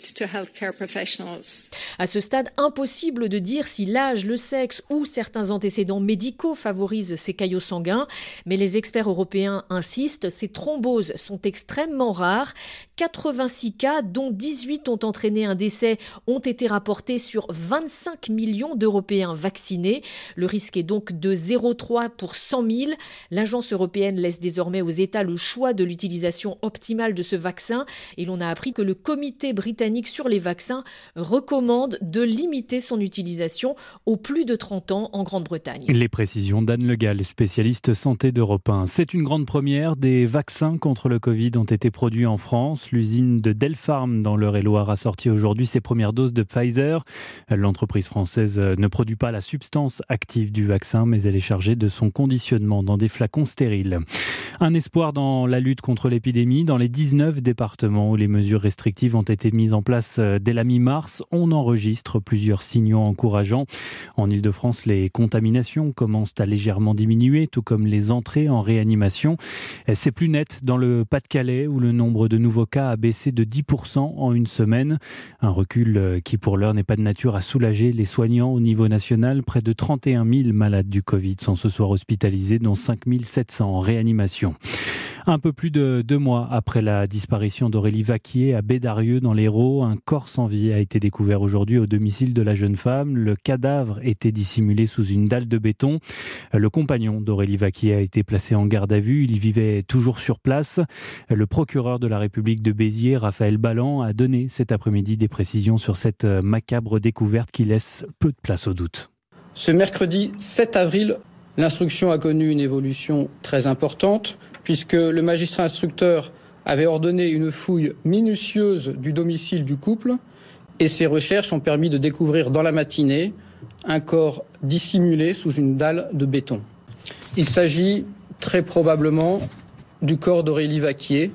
À ce stade, impossible de dire si l'âge, le sexe ou certains antécédents médicaux favorisent ces caillots sanguins. Mais les experts européens insistent, ces thromboses sont extrêmement rares. quatre-vingt-six cas, dont dix-huit ont entraîné un décès, ont été rapportés sur vingt-cinq millions d'Européens vaccinés. Le risque est donc de zéro virgule trois pour cent mille. L'Agence européenne laisse désormais aux États le choix de l'utilisation optimale de ce vaccin. Et l'on a appris que le comité britannique sur les vaccins recommande de limiter son utilisation aux plus de trente ans en Grande-Bretagne. Les précisions d'Anne Le Gall, spécialiste santé d'Europe un. C'est une grande première. Des vaccins contre le Covid ont été produits en France. L'usine de Delpharm dans l'Eure-et-Loire a sorti aujourd'hui ses premières doses de Pfizer. L'entreprise française ne produit pas la substance active du vaccin, mais elle est chargée de son conditionnement dans des flacons stériles. Un espoir dans la lutte contre l'épidémie. Dans les dix-neuf départements où les mesures restrictives ont été mises en place dès la mi-mars, on enregistre plusieurs signaux encourageants. En Île-de-France, les contaminations commencent à légèrement diminuer, tout comme les entrées en réanimation. C'est plus net dans le Pas-de-Calais, où le nombre de nouveaux cas a baissé de dix pour cent en une semaine. Un recul qui, pour l'heure, n'est pas de nature à soulager les soignants au niveau national. Près de trente et un mille malades du Covid sont ce soir hospitalisés, dont cinq mille sept cents en réanimation. Un peu plus de deux mois après la disparition d'Aurélie Vaquier à Bédarieux dans l'Hérault, un corps sans vie a été découvert aujourd'hui au domicile de la jeune femme. Le cadavre était dissimulé sous une dalle de béton. Le compagnon d'Aurélie Vaquier a été placé en garde à vue. Il vivait toujours sur place. Le procureur de la République de Béziers, Raphaël Balland, a donné cet après-midi des précisions sur cette macabre découverte qui laisse peu de place au doute. Ce mercredi sept avril, l'instruction a connu une évolution très importante, puisque le magistrat instructeur avait ordonné une fouille minutieuse du domicile du couple et ces recherches ont permis de découvrir dans la matinée un corps dissimulé sous une dalle de béton. Il s'agit très probablement du corps d'Aurélie Vaquier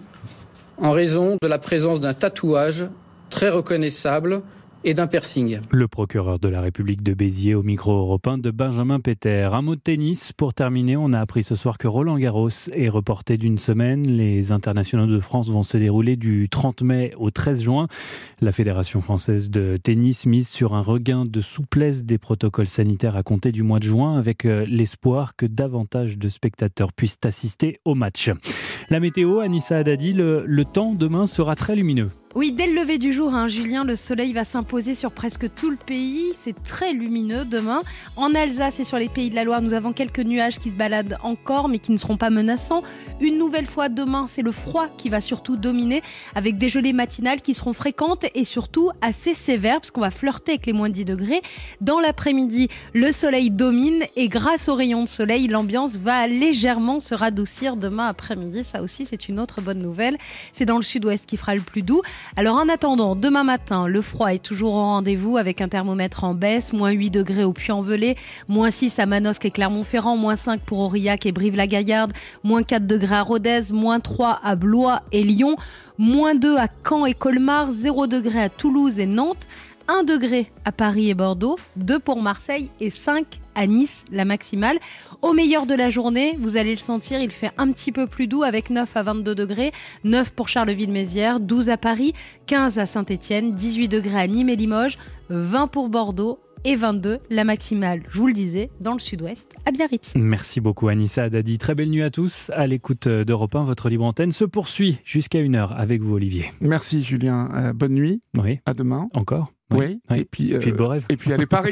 en raison de la présence d'un tatouage très reconnaissable et d'un piercing. Le procureur de la République de Béziers au micro européen de Benjamin Péter. Un mot de tennis pour terminer. On a appris ce soir que Roland Garros est reporté d'une semaine. Les internationaux de France vont se dérouler du trente mai au treize juin. La Fédération française de tennis mise sur un regain de souplesse des protocoles sanitaires à compter du mois de juin, avec l'espoir que davantage de spectateurs puissent assister au match. La météo, Anissa Haddadi, le, le temps demain sera très lumineux. Oui, dès le lever du jour, hein, Julien, le soleil va s'imposer sur presque tout le pays. C'est très lumineux demain. En Alsace et sur les Pays de la Loire, nous avons quelques nuages qui se baladent encore, mais qui ne seront pas menaçants. Une nouvelle fois, demain, c'est le froid qui va surtout dominer, avec des gelées matinales qui seront fréquentes et surtout assez sévères, parce qu'on va flirter avec les moins dix degrés. Dans l'après-midi, le soleil domine et grâce aux rayons de soleil, l'ambiance va légèrement se radoucir demain après-midi. Ça aussi, c'est une autre bonne nouvelle. C'est dans le sud-ouest qui fera le plus doux. Alors en attendant, demain matin, le froid est toujours au rendez-vous avec un thermomètre en baisse, moins huit degrés au Puy-en-Velay, moins six à Manosque et Clermont-Ferrand, moins cinq pour Aurillac et Brive-la-Gaillarde, moins quatre degrés à Rodez, moins trois à Blois et Lyon, moins deux à Caen et Colmar, zéro degré à Toulouse et Nantes, un degré à Paris et Bordeaux, deux pour Marseille et cinq à Nice, la maximale. Au meilleur de la journée, vous allez le sentir, il fait un petit peu plus doux avec neuf à vingt-deux degrés, neuf pour Charleville-Mézières, douze à Paris, quinze à Saint-Étienne, dix-huit degrés à Nîmes et Limoges, vingt pour Bordeaux et vingt-deux, la maximale, je vous le disais, dans le sud-ouest, à Biarritz. Merci beaucoup Anissa Haddadi. Très belle nuit à tous. À l'écoute d'Europe un, votre libre antenne se poursuit jusqu'à une heure avec vous Olivier. Merci Julien. Euh, bonne nuit. Oui. À demain. Encore. Oui. oui. oui. Et puis, euh, puis le beau rêve. Et puis allez Paris.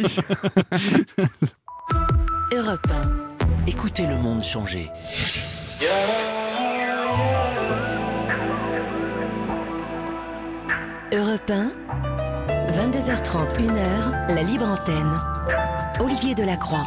Europe un. Écoutez le monde changer. Europe un, vingt-deux heures trente, une heure, la libre antenne. Olivier Delacroix.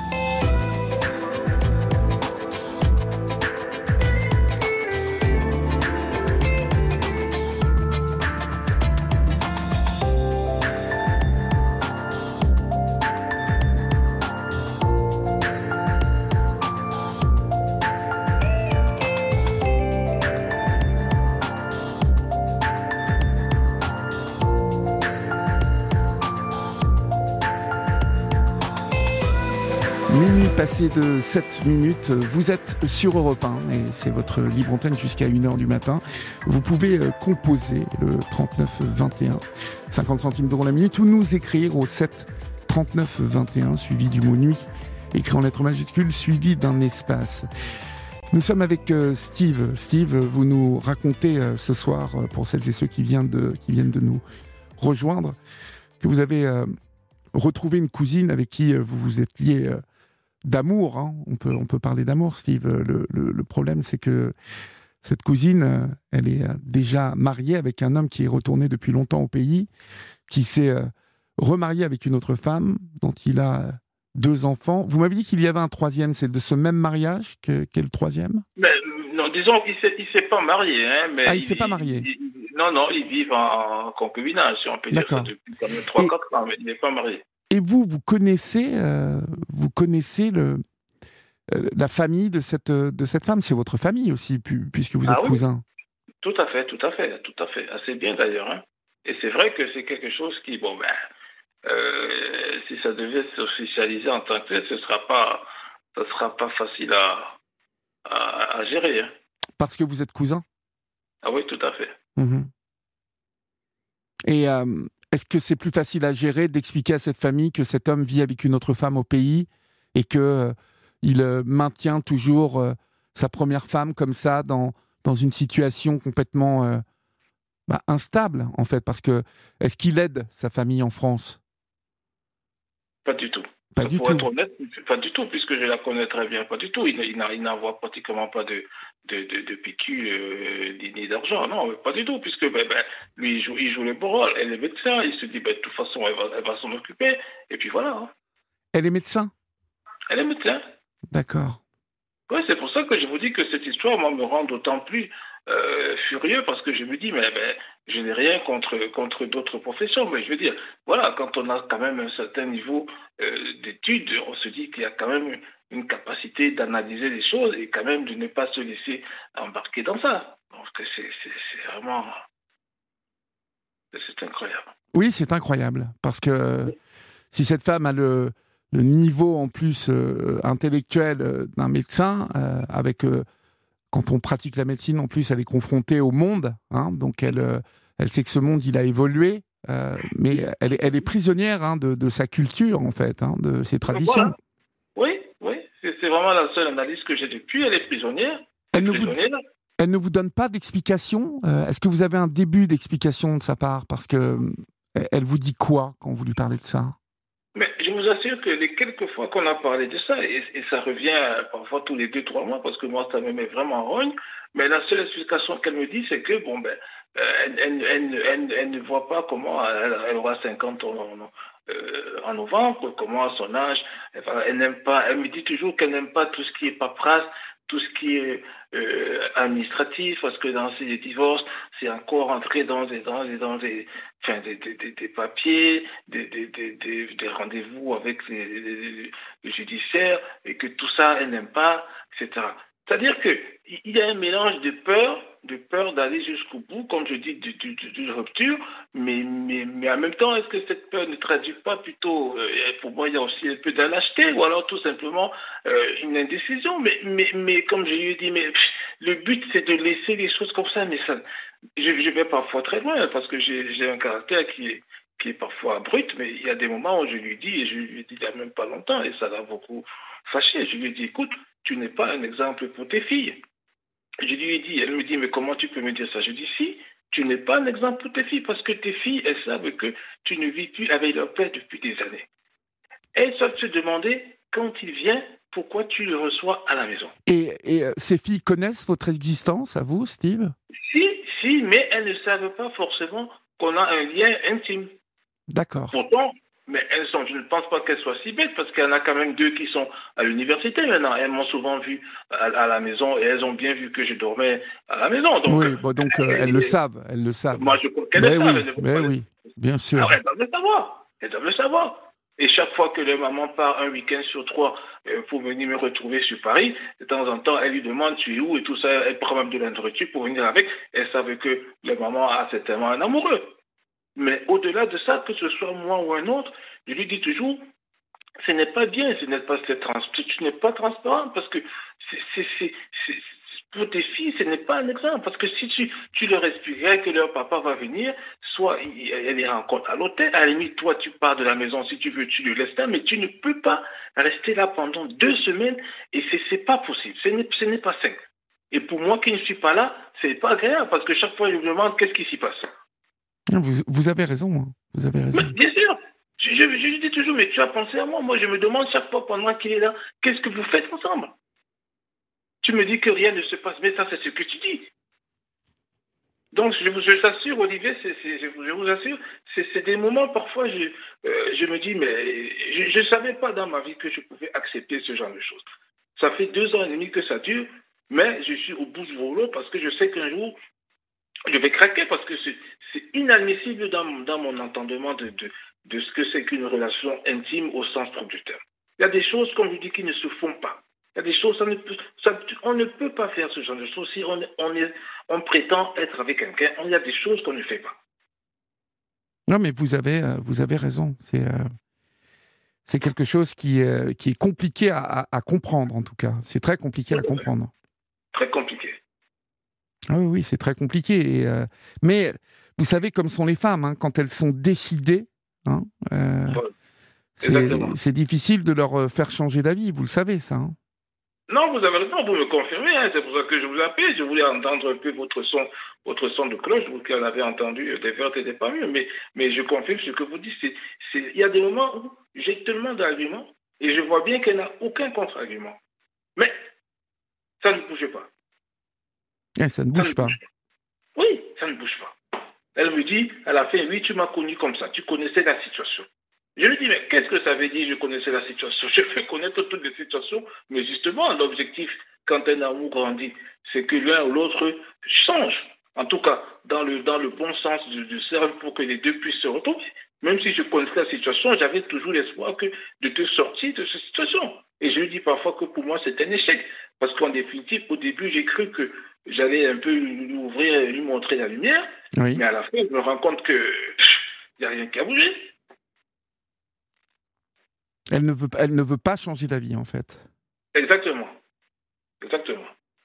Minuit passé de sept minutes, vous êtes sur Europe un et c'est votre libre antenne jusqu'à une heure du matin. Vous pouvez composer le trente-neuf vingt et un, cinquante centimes d'euros la minute, ou nous écrire au sept trente-neuf vingt et un, suivi du mot nuit, écrit en lettres majuscules, suivi d'un espace. Nous sommes avec Steve. Steve, vous nous racontez ce soir, pour celles et ceux qui viennent de, qui viennent de nous rejoindre, que vous avez retrouvé une cousine avec qui vous vous êtes lié d'amour, hein. on peut on peut parler d'amour, Steve. Le, le, le problème, c'est que cette cousine, elle est déjà mariée avec un homme qui est retourné depuis longtemps au pays, qui s'est remarié avec une autre femme, dont il a deux enfants. Vous m'avez dit qu'il y avait un troisième. C'est de ce même mariage que, qu'est le troisième ? Ben, non, disons qu'il s'est, il s'est pas marié. Hein, mais ah, il, il s'est pas marié. Il, il, non, non, ils vivent en, en concubinage, si on peut dire ça, depuis quand même trois quatre ans, mais il n'est pas marié. Et vous, vous connaissez, euh, vous connaissez le, euh, la famille de cette, de cette femme. C'est votre famille aussi, pu, puisque vous êtes ah, oui. cousin. Tout à fait, tout à fait, tout à fait. Assez bien d'ailleurs. Hein. Et c'est vrai que c'est quelque chose qui, bon ben, euh, si ça devait s'officialiser en tant que tel, ce sera pas, ça sera pas facile à, à, à gérer. Hein. Parce que vous êtes cousin ? Ah oui, tout à fait. Mmh. Et euh, est-ce que c'est plus facile à gérer d'expliquer à cette famille que cet homme vit avec une autre femme au pays et qu'il euh, euh, maintient toujours euh, sa première femme comme ça dans, dans une situation complètement euh, bah, instable, en fait, parce que est-ce qu'il aide sa famille en France ? Pas du tout. Pas du Pour tout. être honnête, pas du tout, puisque je la connais très bien. Pas du tout. Il, il, il n'envoie pratiquement pas de, de, de, de pécule euh, ni d'argent. Non, pas du tout, puisque ben, ben, lui, il joue, il joue le beau rôle. Elle est médecin. Il se dit, ben, de toute façon, elle va, elle va s'en occuper. Et puis voilà. Hein. Elle est médecin ? Elle est médecin. D'accord. Oui, c'est pour ça que je vous dis que cette histoire, moi, me rend d'autant plus euh, furieux, parce que je me dis, mais ben, je n'ai rien contre, contre d'autres professions, mais je veux dire, voilà, quand on a quand même un certain niveau euh, d'études, on se dit qu'il y a quand même une capacité d'analyser les choses et quand même de ne pas se laisser embarquer dans ça. Donc c'est, c'est, c'est vraiment... C'est incroyable. Oui, c'est incroyable, parce que si cette femme a le, le niveau en plus euh, intellectuel euh, d'un médecin, euh, avec... Euh, quand on pratique la médecine, en plus, elle est confrontée au monde, hein, donc elle, euh, elle sait que ce monde, il a évolué, euh, mais elle est, elle est prisonnière hein, de, de sa culture, en fait, hein, de ses traditions. Voilà. Oui, oui, c'est, c'est vraiment la seule analyse que j'ai depuis. Elle est prisonnière. Elle ne, prisonnière. vous, Elle ne vous donne pas d'explication ? euh, Est-ce que vous avez un début d'explication de sa part ? Parce que elle vous dit quoi quand vous lui parlez de ça ? Mais je vous assure que les quelques fois qu'on a parlé de ça, et, et ça revient parfois tous les deux, trois mois, parce que moi, ça me met vraiment en rogne, mais la seule explication qu'elle me dit, c'est que, bon, ben, elle, elle, elle, elle, elle ne voit pas comment elle, elle aura cinquante ans en, euh, en novembre, comment à son âge, elle, elle n'aime pas, elle me dit toujours qu'elle n'aime pas tout ce qui est paperasse, tout ce qui est euh, administratif, parce que dans ces divorces, c'est encore entrer dans des, dans des, dans des, enfin, des, des, des, des papiers, des, des, des, des, des rendez-vous avec les, les, les judiciaires, et que tout ça, elle n'aime pas, et cetera. C'est-à-dire qu'il y a un mélange de peur, de peur d'aller jusqu'au bout, comme je dis, d'une rupture, mais, mais, mais en même temps, est-ce que cette peur ne traduit pas plutôt, euh, pour moi, il y a aussi un peu de lâcheté, ou alors tout simplement euh, une indécision, mais, mais, mais comme je lui ai dit, mais, pff, le but, c'est de laisser les choses comme ça, mais ça, je, je vais parfois très loin, parce que j'ai, j'ai un caractère qui est, qui est parfois brut, mais il y a des moments où je lui dis, et je lui ai dit il n'y a même pas longtemps, et ça l'a beaucoup fâché, je lui ai dit, écoute, tu n'es pas un exemple pour tes filles. Je lui ai dit, elle me dit, mais comment tu peux me dire ça ? Je dis, si, tu n'es pas un exemple pour tes filles, parce que tes filles, elles savent que tu ne vis plus avec leur père depuis des années. Elles savent se demander, quand il vient, pourquoi tu le reçois à la maison. Et, et euh, ces filles connaissent votre existence, à vous, Steve ? Si, si, mais elles ne savent pas forcément qu'on a un lien intime. D'accord. Pourtant, mais elles sont, je ne pense pas qu'elles soient si bêtes, parce qu'il y en a quand même deux qui sont à l'université maintenant. Elles m'ont souvent vu à, à la maison et elles ont bien vu que je dormais à la maison. Donc, oui, bon, donc euh, elles, elles le savent, elles le savent. Moi, je crois qu'elles mais le oui, savent. Elles mais oui, bien sûr. Alors, elles doivent le savoir. Elles doivent le savoir. Et chaque fois que leur maman part un week-end sur trois euh, pour venir me retrouver sur Paris, de temps en temps, elle lui demande tu es où et tout ça. Elle prend même de la nourriture pour venir avec. Elles savent que leur maman a certainement un amoureux. Mais au-delà de ça, que ce soit moi ou un autre, je lui dis toujours, ce n'est pas bien, ce n'est pas, trans- tu n'es pas transparent, parce que c'est, c'est, c'est, c'est, pour tes filles, ce n'est pas un exemple. Parce que si tu, tu leur expliquerais que leur papa va venir, soit elle les rencontre à l'hôtel, à la limite, toi, tu pars de la maison, si tu veux, tu le laisses là, mais tu ne peux pas rester là pendant deux semaines, et c'est, c'est pas possible, ce n'est, ce n'est pas sain. Et pour moi qui ne suis pas là, c'est pas agréable, parce que chaque fois, je me demande qu'est-ce qui s'y passe. Vous, vous avez raison, hein. Vous avez raison. Mais bien sûr, je, je, je lui dis toujours, mais tu as pensé à moi. Moi, je me demande chaque fois pendant qu'il est là, qu'est-ce que vous faites ensemble ? Tu me dis que rien ne se passe, mais ça, c'est ce que tu dis. Donc, je vous je t'assure, Olivier, c'est, c'est, je, vous, je vous assure, c'est, c'est des moments, parfois, je, euh, je me dis, mais je ne savais pas dans ma vie que je pouvais accepter ce genre de choses. Ça fait deux ans et demi que ça dure, mais je suis au bout du rouleau parce que je sais qu'un jour, je vais craquer parce que c'est, c'est inadmissible dans, dans mon entendement de, de, de ce que c'est qu'une relation intime au sens propre du terme. Il y a des choses, comme je dis, qui ne se font pas. Il y a des choses, ça ne peut, ça, on ne peut pas faire ce genre de choses si on, on, est, on prétend être avec quelqu'un. Il y a des choses qu'on ne fait pas. Non, mais vous avez, vous avez raison. C'est, euh, c'est quelque chose qui, euh, qui est compliqué à, à, à comprendre, en tout cas. C'est très compliqué à comprendre. Très compliqué. Ah oui, oui, c'est très compliqué. Et, euh, mais vous savez, comme sont les femmes, hein, quand elles sont décidées, hein, euh, ouais. c'est, c'est difficile de leur faire changer d'avis. Vous le savez, ça. Hein. Non, vous avez raison, vous me confirmez. Hein, c'est pour ça que je vous appelle. Je voulais entendre un peu votre son, votre son de cloche, vous qui en avez entendu des vertes et des pas mieux. Mais, mais je confirme ce que vous dites. C'est, c'est, il y a des moments où j'ai tellement d'arguments et je vois bien qu'elle n'a aucun contre-argument. Mais ça ne bouge pas. Eh, ça ne bouge ça ne pas. Bouge pas. Oui, ça ne bouge pas. Elle me dit, à la fin, oui, tu m'as connu comme ça, tu connaissais la situation. Je lui dis, mais qu'est-ce que ça veut dire, je connaissais la situation ? Je fais connaître toutes les situations, mais justement, l'objectif, quand un amour grandit, c'est que l'un ou l'autre change. En tout cas, dans le, dans le bon sens du, du cercle pour que les deux puissent se retrouver. Même si je connaissais la situation, j'avais toujours l'espoir que de te sortir de cette situation. Et je lui dis parfois que pour moi, c'est un échec. Parce qu'en définitive, au début, j'ai cru que j'allais un peu lui ouvrir, lui montrer la lumière. Oui. Mais à la fin, je me rends compte qu'il n'y a rien qu'à bouger. Elle ne veut, elle ne veut pas changer d'avis, en fait. Exactement. Exactement.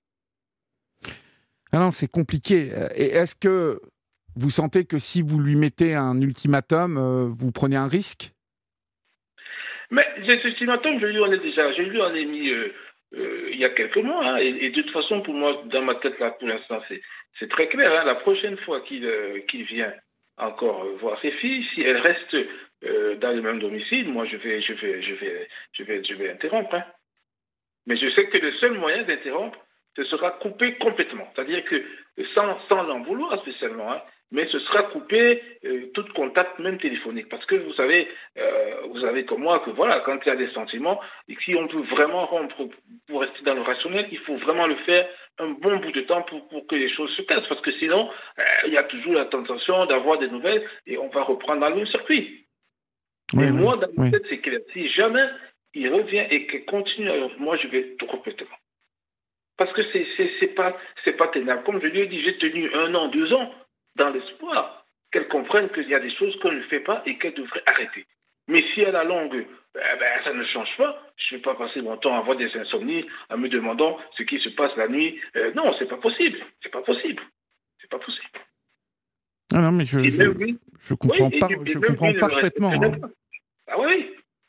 Ah non, c'est compliqué. Et est-ce que vous sentez que si vous lui mettez un ultimatum, vous prenez un risque ? Mais cet ultimatum, je lui en ai déjà, je lui en ai mis euh, euh, il y a quelques mois. Hein, et, et de toute façon, pour moi, dans ma tête, là, pour l'instant, c'est, c'est très clair. Hein, la prochaine fois qu'il, euh, qu'il vient encore euh, voir ses filles, si elles restent euh, dans le même domicile, moi, je vais, je vais, je vais, je vais, je vais interrompre. Hein. Mais je sais que le seul moyen d'interrompre, ce sera coupé complètement. C'est-à-dire que, sans, sans l'en vouloir spécialement, hein, mais ce sera coupé euh, tout contact, même téléphonique. Parce que vous savez, euh, vous savez comme moi, que voilà, quand il y a des sentiments, et si on veut vraiment rompre pour rester dans le rationnel, il faut vraiment le faire un bon bout de temps pour, pour que les choses se tassent. Parce que sinon, euh, il y a toujours la tentation d'avoir des nouvelles et on va reprendre dans le même circuit. Oui, Mais oui, moi, dans ma oui. tête, c'est que si jamais il revient et qu'il continue, alors moi, je vais tout complètement. Parce que c'est, c'est, c'est pas, c'est pas tenable. Comme je lui ai dit, j'ai tenu un an, deux ans dans l'espoir qu'elle comprenne qu'il y a des choses qu'on ne fait pas et qu'elle devrait arrêter. Mais si à la longue, ben, ben, ça ne change pas, je ne vais pas passer mon temps à avoir des insomnies, en me demandant ce qui se passe la nuit. Euh, non, c'est pas possible. C'est pas possible. C'est pas possible. Non, non, mais je, Et je, même lui- je comprends, oui, et- par- et- et je même comprends lui ne me parfaitement. respecte hein. pas. Ah oui.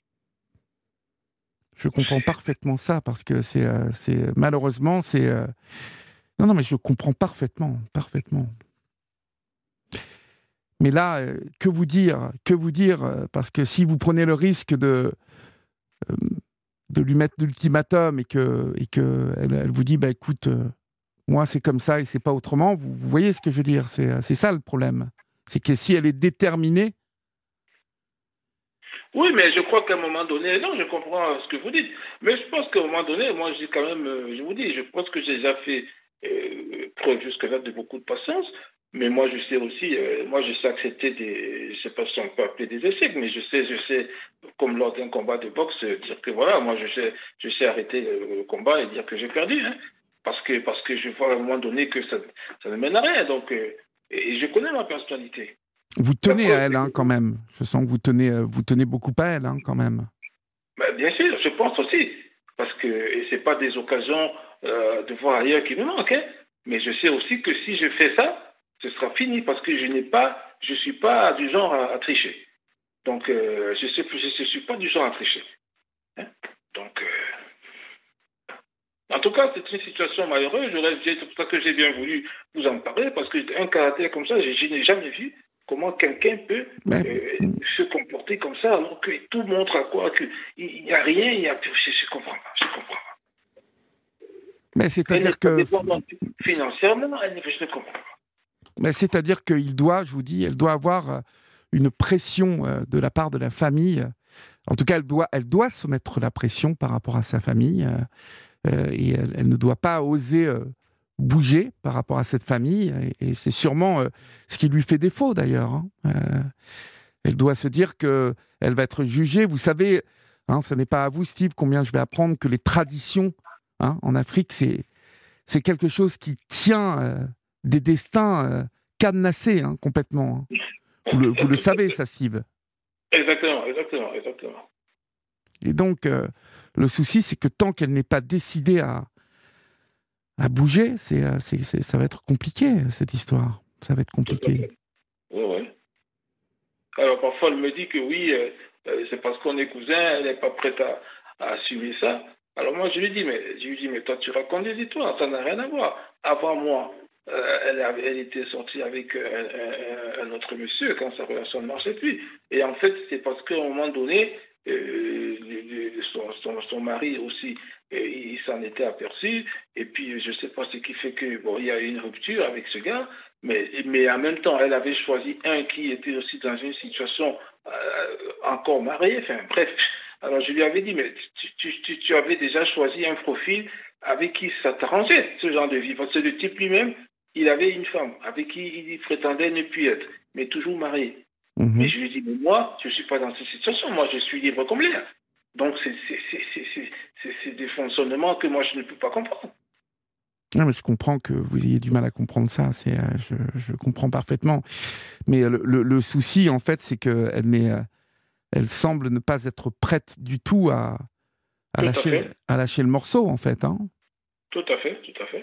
Je comprends parfaitement ça parce que c'est, euh, c'est malheureusement, c'est. euh, Non, non, mais je comprends parfaitement, parfaitement. Mais là, euh, que vous dire, que vous dire, euh, parce que si vous prenez le risque de euh, de lui mettre l'ultimatum et que et que elle, elle vous dit, bah écoute, euh, moi c'est comme ça et c'est pas autrement. Vous, vous voyez ce que je veux dire? C'est euh, c'est ça le problème. C'est que si elle est déterminée. Oui, mais je crois qu'à un moment donné, non, je comprends euh, ce que vous dites, mais je pense qu'à un moment donné, moi, je dis quand même, euh, je vous dis, je pense que j'ai déjà fait euh, preuve jusque-là de beaucoup de patience, mais moi, je sais aussi, euh, moi, je sais accepter des, je sais pas si on peut appeler des échecs, mais je sais, je sais, comme lors d'un combat de boxe, euh, dire que voilà, moi, je sais, je sais arrêter le, le combat et dire que j'ai perdu, hein, parce que, parce que je vois à un moment donné que ça, ça ne mène à rien, donc, euh, et je connais ma personnalité. Vous tenez D'accord, à elle, hein, quand même. Je sens que vous tenez, euh, vous tenez beaucoup à elle, hein, quand même. Ben, bien sûr, je pense aussi. Parce que ce n'est pas des occasions euh, de voir ailleurs qui me manquent. Hein. Mais je sais aussi que si je fais ça, ce sera fini parce que je n'ai pas, je suis pas du genre à, à tricher. Donc, euh, je sais, je ne suis pas du genre à tricher. Hein. Donc, euh... en tout cas, c'est une situation malheureuse. J'aurais, c'est pour ça que j'ai bien voulu vous en parler parce qu'un caractère comme ça, je, je n'ai jamais vu. Comment quelqu'un peut euh, se comporter comme ça alors que tout montre à quoi qu'il n'y a rien, il y a... Je ne comprends pas, je comprends pas. Mais c'est-à-dire que... Financièrement, elle, je ne comprends pas. Mais c'est-à-dire qu'il doit, je vous dis, elle doit avoir une pression de la part de la famille. En tout cas, elle doit, elle doit se mettre la pression par rapport à sa famille. Et elle, elle ne doit pas oser... bouger par rapport à cette famille, et, et c'est sûrement euh, ce qui lui fait défaut d'ailleurs. Hein. Euh, elle doit se dire que elle va être jugée. Vous savez, hein, ce n'est pas à vous, Steve, combien je vais apprendre que les traditions, hein, en Afrique, c'est c'est quelque chose qui tient euh, des destins euh, cadenassés, hein, complètement. Hein. Vous le, vous le savez, ça, Steve. Exactement, exactement, exactement. Et donc, euh, le souci, c'est que tant qu'elle n'est pas décidée à à bouger, c'est, c'est, c'est, ça va être compliqué, cette histoire. Ça va être compliqué. Oui, oui. Alors, parfois, elle me dit que oui, euh, c'est parce qu'on est cousins, elle n'est pas prête à, à assumer ça. Alors, moi, je lui dis, mais, je lui dis, mais toi, tu racontes des histoires, ça n'a rien à voir. Avant moi, euh, elle, avait, elle était sortie avec euh, un, un, un autre monsieur quand sa relation ne marchait plus. Et en fait, c'est parce qu'à un moment donné, euh, son, son, son mari aussi, et il s'en était aperçu, et puis je ne sais pas ce qui fait que bon, il y a eu une rupture avec ce gars, mais, mais en même temps, elle avait choisi un qui était aussi dans une situation euh, encore mariée, enfin bref. Alors je lui avais dit, mais tu, tu, tu, tu avais déjà choisi un profil avec qui ça t'arrangeait, ce genre de vie, parce que le type lui-même, il avait une femme avec qui il prétendait ne plus être, mais toujours marié. Mmh. Mais je lui ai dit, mais moi, je ne suis pas dans cette situation, moi je suis libre comme l'air. Donc, c'est, c'est, c'est, c'est, c'est, c'est des fonctionnements que moi, je ne peux pas comprendre. Non, mais je comprends que vous ayez du mal à comprendre ça. C'est, euh, je, je comprends parfaitement. Mais le, le, le souci, en fait, c'est qu'elle n'est, elle semble ne pas être prête du tout à, à, tout lâcher, à, à lâcher le morceau, en fait. Hein. Tout à fait, tout à fait.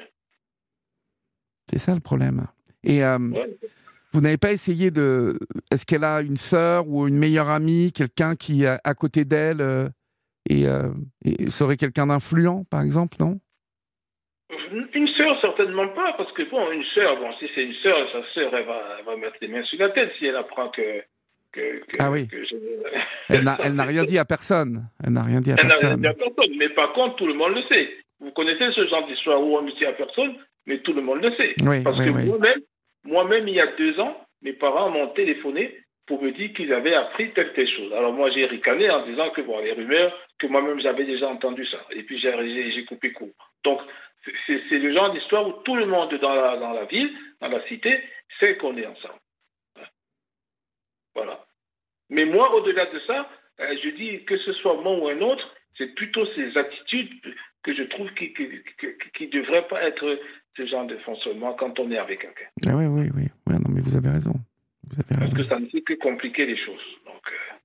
C'est ça le problème. Et euh, ouais. Vous n'avez pas essayé de... Est-ce qu'elle a une sœur ou une meilleure amie, quelqu'un qui est à côté d'elle euh, et, euh, et serait quelqu'un d'influent, par exemple, non? Une sœur, certainement pas, parce que bon, une sœur, bon, si c'est une sœur, sa sœur, elle va, elle va mettre les mains sur la tête si elle apprend que. que, que ah oui. Que je... Elle n'a, elle n'a rien dit à personne. Elle n'a rien dit à elle personne. Elle n'a rien dit à personne. Mais par contre, tout le monde le sait. Vous connaissez ce genre d'histoire où on ne dit à personne, mais tout le monde le sait. Oui, parce oui, que oui. moi-même, moi-même, il y a deux ans, mes parents m'ont téléphoné pour me dire qu'ils avaient appris telle telle chose. Alors moi, j'ai ricané en disant que bon, les rumeurs, que moi-même j'avais déjà entendu ça. Et puis j'ai, j'ai, j'ai coupé court. Donc c'est, c'est le genre d'histoire où tout le monde dans la, dans la ville, dans la cité, sait qu'on est ensemble. Voilà. Mais moi, au-delà de ça, euh, je dis que ce soit moi ou un autre, c'est plutôt ces attitudes que je trouve qui qui, qui, qui devraient pas être ce genre de fonctionnement quand on est avec quelqu'un. Ah oui, oui, oui. Ouais, non, mais vous avez raison. Vous avez Parce raison. que ça ne fait que compliquer les choses. Donc, euh...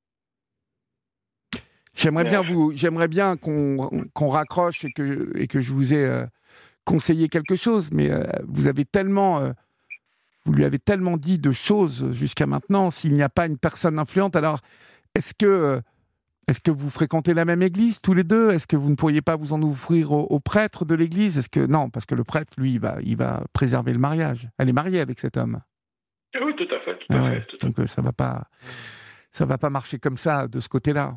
J'aimerais bien vous, j'aimerais bien qu'on qu'on raccroche et que et que je vous ai euh, conseillé quelque chose, mais euh, vous avez tellement, euh, vous lui avez tellement dit de choses jusqu'à maintenant. S'il n'y a pas une personne influente, alors est-ce que euh, est-ce que vous fréquentez la même église tous les deux? Est-ce que vous ne pourriez pas vous en ouvrir au, au prêtre de l'église? Est-ce que non, parce que le prêtre, lui, il va il va préserver le mariage. Elle est mariée avec cet homme. Oui, tout à fait. Tout ah à ouais, fait tout à donc fait. ça va pas, ça va pas marcher comme ça de ce côté-là.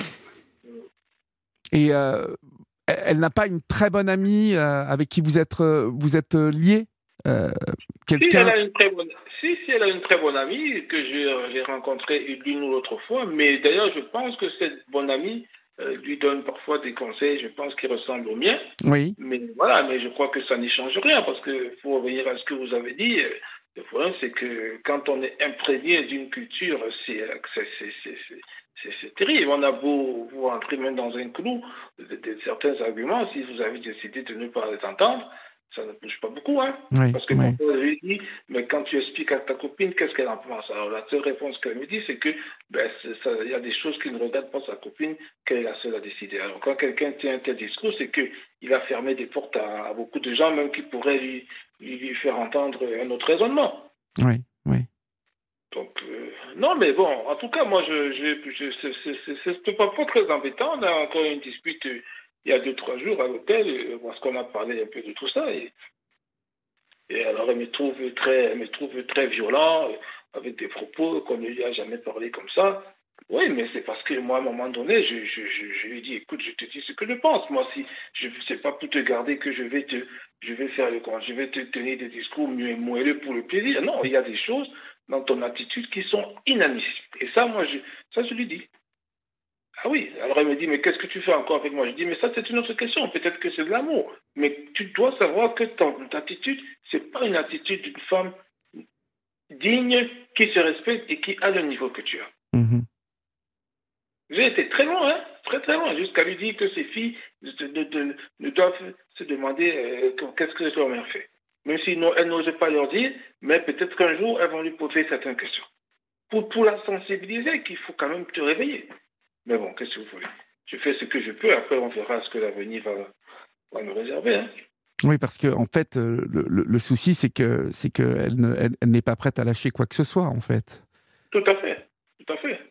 Et euh, elle n'a pas une très bonne amie euh, avec qui vous êtes, euh, vous êtes euh, liés euh, quelqu'un... Si elle a une très bonne, si, si elle a une très bonne amie que j'ai, j'ai rencontrée l'une ou l'autre fois, mais d'ailleurs je pense que cette bonne amie euh, lui donne parfois des conseils, je pense qui ressemblent aux miens. Oui. Mais voilà, mais je crois que ça n'y change rien parce que pour revenir à ce que vous avez dit. Euh, Le problème, c'est que quand on est imprégné d'une culture, c'est, c'est, c'est, c'est, c'est, c'est terrible. On a beau vous entrer même dans un clou de, de certains arguments, si vous avez décidé de ne pas les entendre, ça ne bouge pas beaucoup. Hein? Oui, Parce que oui. mon père lui dit, mais quand tu expliques à ta copine, qu'est-ce qu'elle en pense? Alors la seule réponse qu'elle me dit, c'est que ben, c'est, ça, y a des choses qui ne regardent pas sa copine, qu'elle est la seule à décider. Alors quand quelqu'un tient un tel discours, c'est qu'il a fermé des portes à, à beaucoup de gens, même qui pourraient lui, lui, lui faire entendre un autre raisonnement. Oui, oui. Donc, euh, non, mais bon, en tout cas, moi, je, je, je, c'est, c'est, c'est, c'est pas, pas très embêtant. On a encore une dispute euh, il y a deux, trois jours à l'hôtel, euh, parce qu'on a parlé un peu de tout ça. Et, et alors, elle me trouve très, elle me trouve très violent, euh, avec des propos qu'on ne lui a jamais parlé comme ça. Oui, mais c'est parce que moi, à un moment donné, je, je, je, je lui dis, écoute, je te dis ce que je pense. Moi, si je sais pas pour te garder que je vais te, je vais faire le je vais te tenir des discours moelleux pour le plaisir. Non, il y a des choses dans ton attitude qui sont inadmissibles. Et ça, moi, je, ça, je lui dis. Ah oui. Alors elle me dit, mais qu'est-ce que tu fais encore avec moi? Je dis, mais ça, c'est une autre question. Peut-être que c'est de l'amour. Mais tu dois savoir que ton, ton attitude, c'est pas une attitude d'une femme digne, qui se respecte et qui a le niveau que tu as. Mm-hmm. J'ai été très loin, hein, très très loin, jusqu'à lui dire que ces filles ne, ne, ne, ne doivent se demander euh, qu'est-ce que leur mère fait. Même si elles n'osent pas leur dire, mais peut-être qu'un jour, elles vont lui poser certaines questions. Pour, pour la sensibiliser, qu'il faut quand même te réveiller. Mais bon, qu'est-ce que vous voulez? Je fais ce que je peux, après on verra ce que l'avenir va, va me réserver. Hein. Oui, parce que en fait, le, le, le souci, c'est que c'est qu'elle ne, elle, elle n'est pas prête à lâcher quoi que ce soit, en fait. Tout à fait, tout à fait.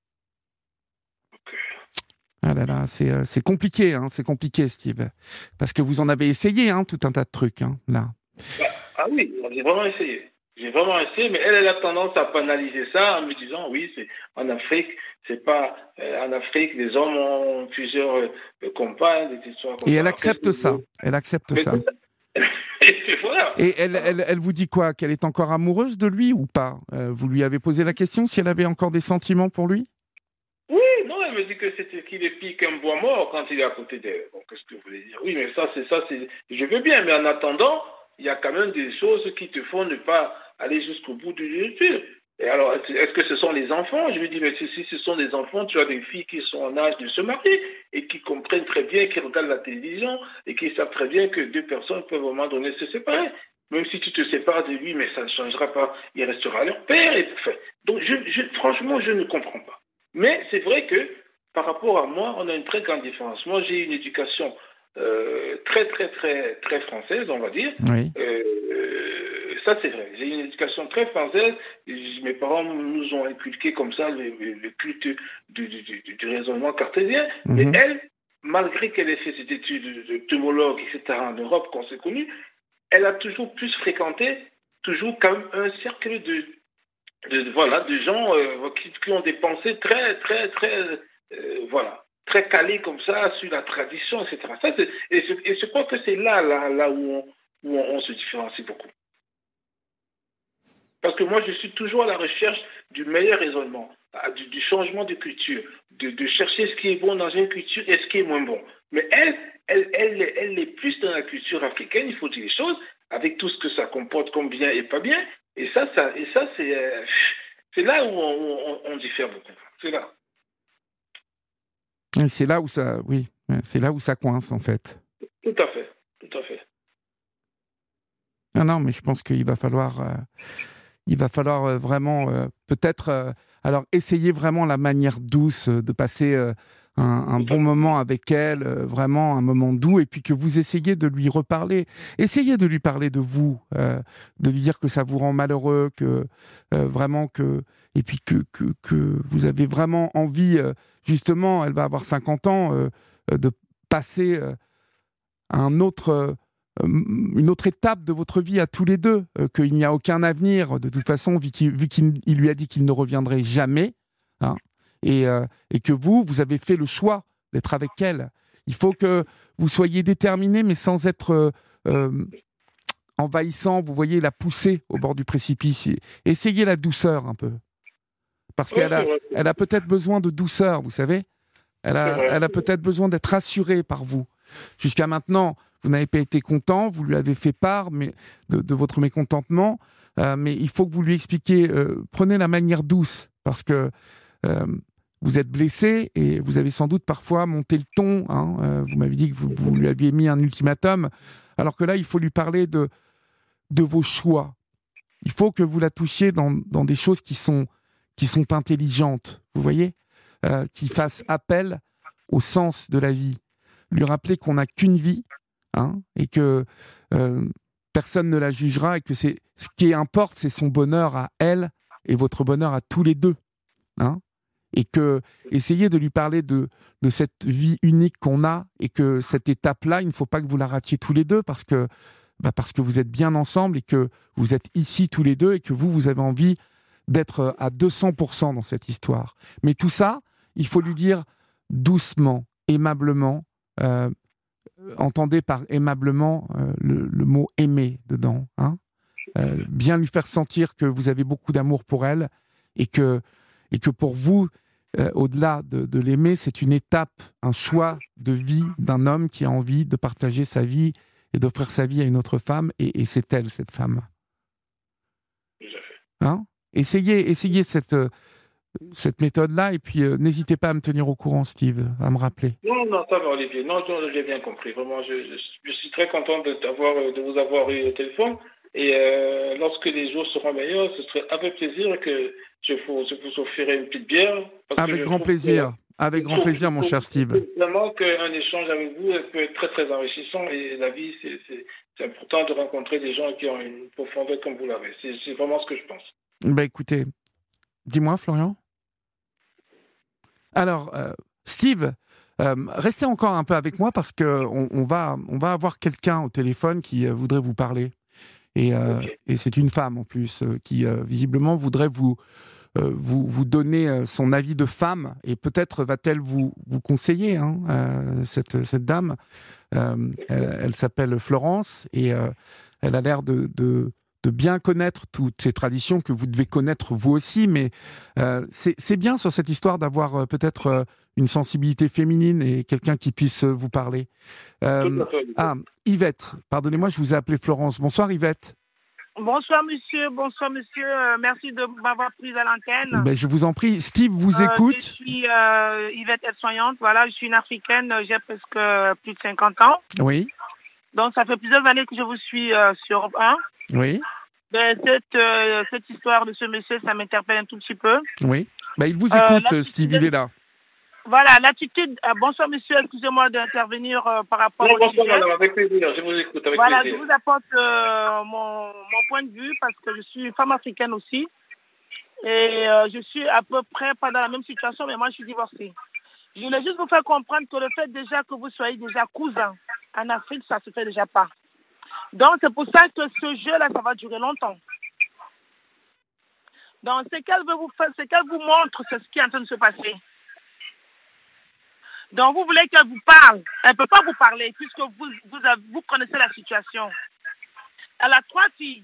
Ah là là, c'est, euh, c'est compliqué, hein, c'est compliqué, Steve. Parce que vous en avez essayé, hein, tout un tas de trucs, hein, là. Ah oui, j'ai vraiment essayé. J'ai vraiment essayé, mais elle, elle a tendance à banaliser ça en me disant, oui, c'est en Afrique, c'est pas euh, en Afrique, les hommes ont plusieurs euh, compagnes, des histoires comme Et ça. elle accepte ça. Elle accepte mais ça. Et voilà. Et elle, elle, elle vous dit quoi? Qu'elle est encore amoureuse de lui ou pas? euh, Vous lui avez posé la question si elle avait encore des sentiments pour lui? Oui, non, elle me dit que c'était qu'il est pire qu'un bois mort quand il est à côté d'elle. Bon, qu'est-ce que vous voulez dire? Oui, mais ça, c'est ça, c'est. Je veux bien, mais en attendant, il y a quand même des choses qui te font ne pas aller jusqu'au bout de l'écriture. Et alors, est-ce que ce sont les enfants? Je lui dis, mais si, si ce sont des enfants, tu as des filles qui sont en âge de se marier et qui comprennent très bien, qui regardent la télévision et qui savent très bien que deux personnes peuvent à un moment donné se séparer. Même si tu te sépares de lui, mais ça ne changera pas, il restera leur père. Et, enfin, donc, je, je, franchement, je ne comprends pas. Mais c'est vrai que, par rapport à moi, on a une très grande différence. Moi, j'ai une éducation euh, très, très, très, très française, on va dire. Oui. Euh, ça, c'est vrai. J'ai une éducation très française. Mes parents nous ont inculqué comme ça le, le culte du, du, du, du raisonnement cartésien. Mm-hmm. Mais elle, malgré qu'elle ait fait ses études de pneumologue, et cetera, en Europe, qu'on s'est connu, elle a toujours plus fréquenté, toujours quand même un cercle de, de, voilà, de gens euh, qui, qui ont des pensées très, très, très, euh, voilà, très calées comme ça sur la tradition, et cetera. Ça, c'est, et, je, et je crois que c'est là, là, là où on, où on, on se différencie beaucoup. Parce que moi, je suis toujours à la recherche du meilleur raisonnement, du, du changement de culture, de, de chercher ce qui est bon dans une culture et ce qui est moins bon. Mais elle, elle, elle, elle, elle est plus dans la culture africaine, il faut dire les choses, avec tout ce que ça comporte comme bien et pas bien. Et ça, ça, et ça c'est, euh, c'est là où on, on, on diffère beaucoup. C'est là. C'est là où ça, oui, c'est là où ça coince en fait. Tout à fait, tout à fait. Non, non, mais je pense qu'il va falloir, euh, il va falloir euh, vraiment, euh, peut-être, euh, alors essayer vraiment la manière douce euh, de passer euh, un, un bon moment avec elle, euh, vraiment un moment doux, et puis que vous essayez de lui reparler, essayez de lui parler de vous, euh, de lui dire que ça vous rend malheureux, que euh, vraiment que, et puis que que que vous avez vraiment envie, euh, justement, elle va avoir cinquante ans, euh, de passer euh, à un autre euh, une autre étape de votre vie à tous les deux, euh, qu'il n'y a aucun avenir, de toute façon, vu qu'il, vu qu'il il lui a dit qu'il ne reviendrait jamais, hein, et, euh, et que vous, vous avez fait le choix d'être avec elle. Il faut que vous soyez déterminé, mais sans être euh, euh, envahissant, vous voyez, la pousser au bord du précipice. Essayez la douceur un peu. Parce qu'elle a, elle a peut-être besoin de douceur, vous savez. Elle a, elle a peut-être besoin d'être rassurée par vous. Jusqu'à maintenant, vous n'avez pas été content, vous lui avez fait part mais, de, de votre mécontentement, euh, mais il faut que vous lui expliquiez, euh, prenez la manière douce, parce que euh, vous êtes blessé et vous avez sans doute parfois monté le ton, hein, euh, vous m'avez dit que vous, vous lui aviez mis un ultimatum, alors que là, il faut lui parler de, de vos choix. Il faut que vous la touchiez dans, dans des choses qui sont, qui sont intelligentes, vous voyez, euh, qui fassent appel au sens de la vie. Lui rappeler qu'on n'a qu'une vie, hein, et que euh, personne ne la jugera, et que c'est, ce qui importe, c'est son bonheur à elle et votre bonheur à tous les deux. Hein, et que essayez de lui parler de, de cette vie unique qu'on a, et que cette étape-là, il ne faut pas que vous la ratiez tous les deux, parce que, bah parce que vous êtes bien ensemble, et que vous êtes ici tous les deux, et que vous, vous avez envie d'être à deux cents pour cent dans cette histoire. Mais tout ça, il faut lui dire doucement, aimablement. Euh, entendez par aimablement euh, le, le mot aimer dedans, hein, euh, bien lui faire sentir que vous avez beaucoup d'amour pour elle, et que, et que pour vous, euh, au-delà de, de l'aimer, c'est une étape, un choix de vie d'un homme qui a envie de partager sa vie et d'offrir sa vie à une autre femme, et, et c'est elle, cette femme. Hein, essayez, essayez cette cette méthode-là, et puis euh, n'hésitez pas à me tenir au courant, Steve, à me rappeler. Non, non, ça va, Olivier. Non, non, j'ai bien compris. Vraiment, je, je, je suis très content de, d'avoir, de vous avoir eu au téléphone. Et euh, lorsque les jours seront meilleurs, ce serait avec plaisir que je vous, je vous offrirai une petite bière. Avec grand plaisir. Que, avec grand plaisir, mon cher Steve. Vraiment qu'un échange avec vous peut être très, très enrichissant. Et la vie, c'est, c'est, c'est important de rencontrer des gens qui ont une profondeur comme vous l'avez. C'est, c'est vraiment ce que je pense. Ben écoutez, dis-moi, Florian. Alors, euh, Steve, euh, restez encore un peu avec moi, parce qu'on on va, on va avoir quelqu'un au téléphone qui euh, voudrait vous parler. Et, euh, okay. et c'est une femme en plus, euh, qui euh, visiblement voudrait vous, euh, vous, vous donner euh, son avis de femme. Et peut-être va-t-elle vous, vous conseiller, hein, euh, cette, cette dame. Euh, elle, elle s'appelle Florence, et euh, elle a l'air de... de de bien connaître toutes ces traditions que vous devez connaître vous aussi, mais euh, c'est, c'est bien sur cette histoire d'avoir euh, peut-être euh, une sensibilité féminine et quelqu'un qui puisse euh, vous parler. Euh, ah, Yvette, pardonnez-moi, je vous ai appelé Florence. Bonsoir Yvette. Bonsoir monsieur, bonsoir monsieur, euh, merci de m'avoir prise à l'antenne. Ben, je vous en prie, Steve vous euh, écoute. Je suis euh, Yvette aide-soignante, voilà, je suis une africaine, j'ai presque plus de cinquante ans. Oui. Donc ça fait plusieurs années que je vous suis euh, sur Europe un. Oui. Ben, cette, euh, cette histoire de ce monsieur, ça m'interpelle un tout petit peu. Oui. Ben, il vous écoute, euh, là, Steve, il est là. Voilà, l'attitude. Euh, bonsoir, monsieur. Excusez-moi d'intervenir euh, par rapport non, au bonsoir, sujet. madame, avec plaisir. Je vous écoute avec voilà, plaisir. je vous apporte euh, mon, mon point de vue parce que je suis femme africaine aussi. Et euh, je suis à peu près pas dans la même situation, mais moi, je suis divorcée. Je voulais juste vous faire comprendre que le fait déjà que vous soyez déjà cousin en Afrique, ça se fait déjà pas. Donc, c'est pour ça que ce jeu-là, ça va durer longtemps. Donc, ce qu'elle veut vous faire, ce qu'elle vous montre, c'est ce qui est en train de se passer. Donc, vous voulez qu'elle vous parle. Elle ne peut pas vous parler puisque vous, vous, avez, vous connaissez la situation. Elle a trois filles.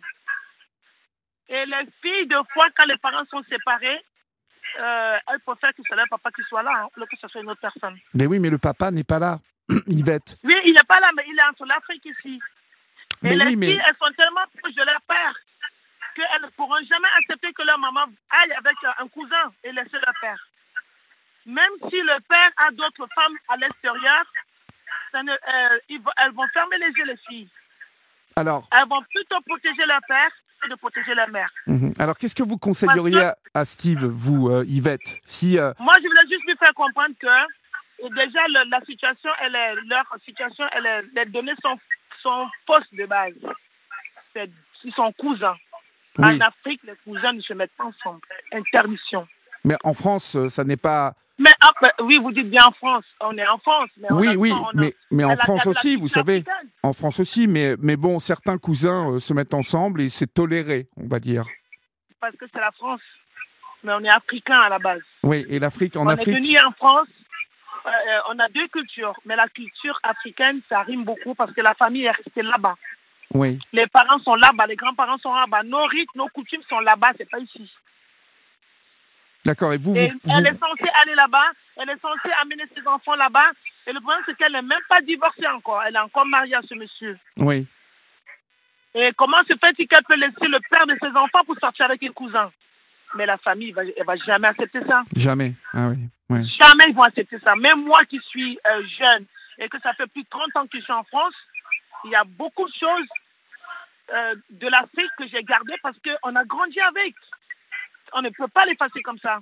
Et les filles, de fois, quand les parents sont séparés, euh, elles préfèrent que ce soit leur papa qui soit là, hein, que ce soit une autre personne. Mais oui, mais le papa n'est pas là, Yvette. Oui, il n'est pas là, mais il est en Afrique ici. Et mais les oui, filles, mais... elles sont tellement proches de leur père qu'elles ne pourront jamais accepter que leur maman aille avec un cousin et laisser leur père. Même si le père a d'autres femmes à l'extérieur, ça ne, euh, ils, elles vont fermer les yeux, les filles. Alors, elles vont plutôt protéger leur père que de protéger leur mère. Mm-hmm. Alors, qu'est-ce que vous conseilleriez que, à, à Steve, vous, euh, Yvette, si euh... Moi, je voulais juste lui faire comprendre que et déjà le, la situation, elle est, leur situation, elle est, les données sont, sont fausses de base. C'est, ils sont cousins. Oui. En Afrique, les cousins ne se mettent pas ensemble. Interdiction. Mais en France, ça n'est pas... Mais ah, bah, oui, vous dites bien en France. On est en France. Mais oui, a, oui, on a, mais, mais en France la, aussi, la vous savez. africaine. En France aussi, mais, mais bon, certains cousins euh, se mettent ensemble et c'est toléré, on va dire. Parce que c'est la France. Mais on est africain à la base. Oui, et l'Afrique, en on Afrique... On est venu en France. Euh, on a deux cultures. Mais la culture africaine, ça rime beaucoup parce que la famille est restée là-bas. Oui. Les parents sont là-bas, les grands-parents sont là-bas. Nos rites, nos coutumes sont là-bas, c'est pas ici. D'accord, et vous, et vous, Elle vous... est censée aller là-bas, elle est censée amener ses enfants là-bas. Et le problème, c'est qu'elle n'est même pas divorcée encore. Elle est encore mariée à ce monsieur. Oui. Et comment se fait-il qu'elle peut laisser le père de ses enfants pour sortir avec un cousin? Mais la famille, elle ne va jamais accepter ça. Jamais, ah oui. Ouais. Jamais ils vont accepter ça. Même moi qui suis euh, jeune et que ça fait plus de trente ans que je suis en France, il y a beaucoup de choses euh, de l'Afrique que j'ai gardées parce qu'on a grandi avec. On ne peut pas l'effacer comme ça.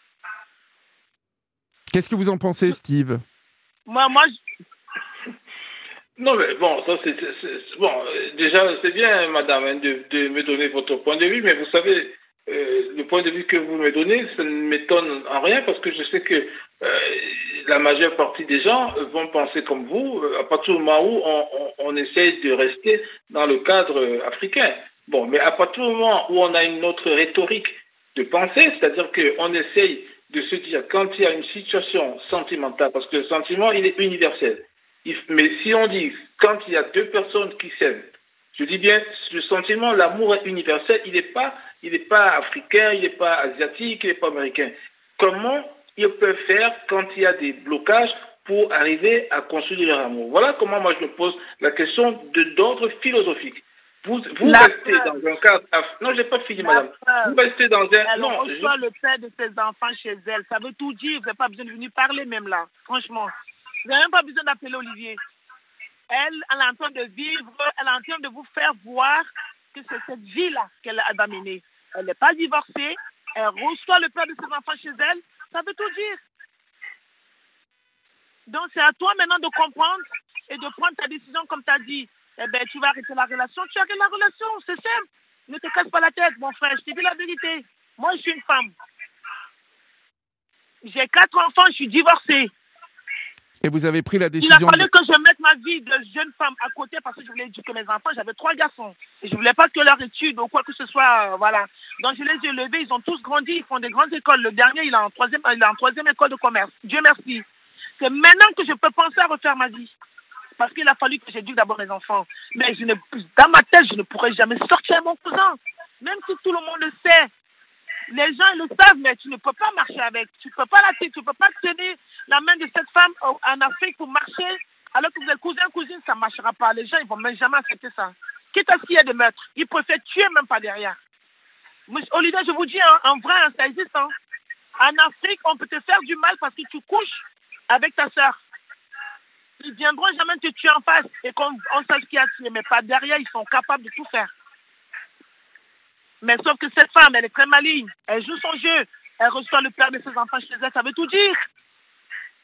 Qu'est-ce que vous en pensez, Steve? Moi, moi, je... Non, mais bon, ça c'est, c'est, c'est bon. Déjà, c'est bien, madame, hein, de, de me donner votre point de vue, mais vous savez, euh, le point de vue que vous me donnez, ça ne m'étonne en rien parce que je sais que euh, la majeure partie des gens vont penser comme vous à partir du moment où on, on, on essaye de rester dans le cadre africain. Bon, mais à partir du moment où on a une autre rhétorique de penser, c'est-à-dire qu'on essaye de se dire quand il y a une situation sentimentale, parce que le sentiment, il est universel. Mais si on dit quand il y a deux personnes qui s'aiment, je dis bien, le sentiment, l'amour est universel, il n'est pas, il n'est pas africain, il n'est pas asiatique, il n'est pas américain. Comment ils peuvent faire quand il y a des blocages pour arriver à construire leur amour? Voilà comment moi je me pose la question de, d'ordre philosophique. Vous, vous restez preuve. dans un cadre... Non, je n'ai pas fini, la madame. Preuve. Vous restez dans un... Elle non, reçoit je... le père de ses enfants chez elle. Ça veut tout dire. Vous n'avez pas besoin de venir parler même là. Franchement. Vous n'avez même pas besoin d'appeler Olivier. Elle, elle est en train de vivre, elle est en train de vous faire voir que c'est cette vie-là qu'elle va mener. Elle n'est pas divorcée. Elle reçoit le père de ses enfants chez elle. Ça veut tout dire. Donc, c'est à toi maintenant de comprendre et de prendre ta décision comme tu as dit. Eh bien, tu vas arrêter la relation, tu arrêtes la relation, c'est simple. Ne te casse pas la tête, mon frère, je te dis la vérité. Moi, je suis une femme. J'ai quatre enfants, je suis divorcée. Et vous avez pris la décision... Il a fallu de... que je mette ma vie de jeune femme à côté parce que je voulais éduquer mes enfants. J'avais trois garçons. Et je ne voulais pas que leur étude ou quoi que ce soit, euh, voilà. Donc, je les ai élevés, ils ont tous grandi, ils font des grandes écoles. Le dernier, il est en troisième, il est en troisième école de commerce. Dieu merci. C'est maintenant que je peux penser à refaire ma vie. Parce qu'il a fallu que j'éduque d'abord mes enfants. Mais je ne, dans ma tête, je ne pourrais jamais sortir mon cousin. Même si tout le monde le sait. Les gens le savent, mais tu ne peux pas marcher avec. Tu ne peux pas la tu ne peux pas tenir la main de cette femme en Afrique pour marcher. Alors que vous êtes cousin, cousine, ça ne marchera pas. Les gens, ils ne vont même jamais accepter ça. Quitte à ce qu'il y ait des meurtres. Ils préfèrent tuer même pas derrière. Olivier, je vous dis, hein, en vrai, hein, ça existe. Hein. En Afrique, on peut te faire du mal parce que tu couches avec ta soeur. Ils ne viendront jamais te tuer en face et qu'on on sache qui a tué, mais pas derrière, ils sont capables de tout faire. Mais sauf que cette femme, elle est très maligne. Elle joue son jeu. Elle reçoit le père de ses enfants chez elle. Ça veut tout dire.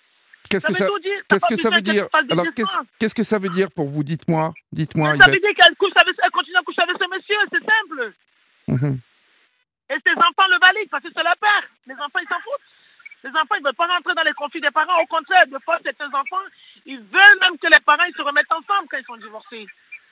Qu'est-ce ça que veut ça, tout dire. qu'est-ce que ça veut dire Alors, qu'est-ce, qu'est-ce que ça veut dire pour vous? Dites-moi. Dites-moi. Ça veut dire qu'elle couche avec, elle continue à coucher avec ce monsieur, c'est simple. Mm-hmm. Et ses enfants le valident parce que c'est leur père. Les enfants, ils s'en foutent. Les enfants, ils ne veulent pas rentrer dans les conflits des parents. Au contraire, de fois, certains enfants, ils veulent même que les parents ils se remettent ensemble quand ils sont divorcés.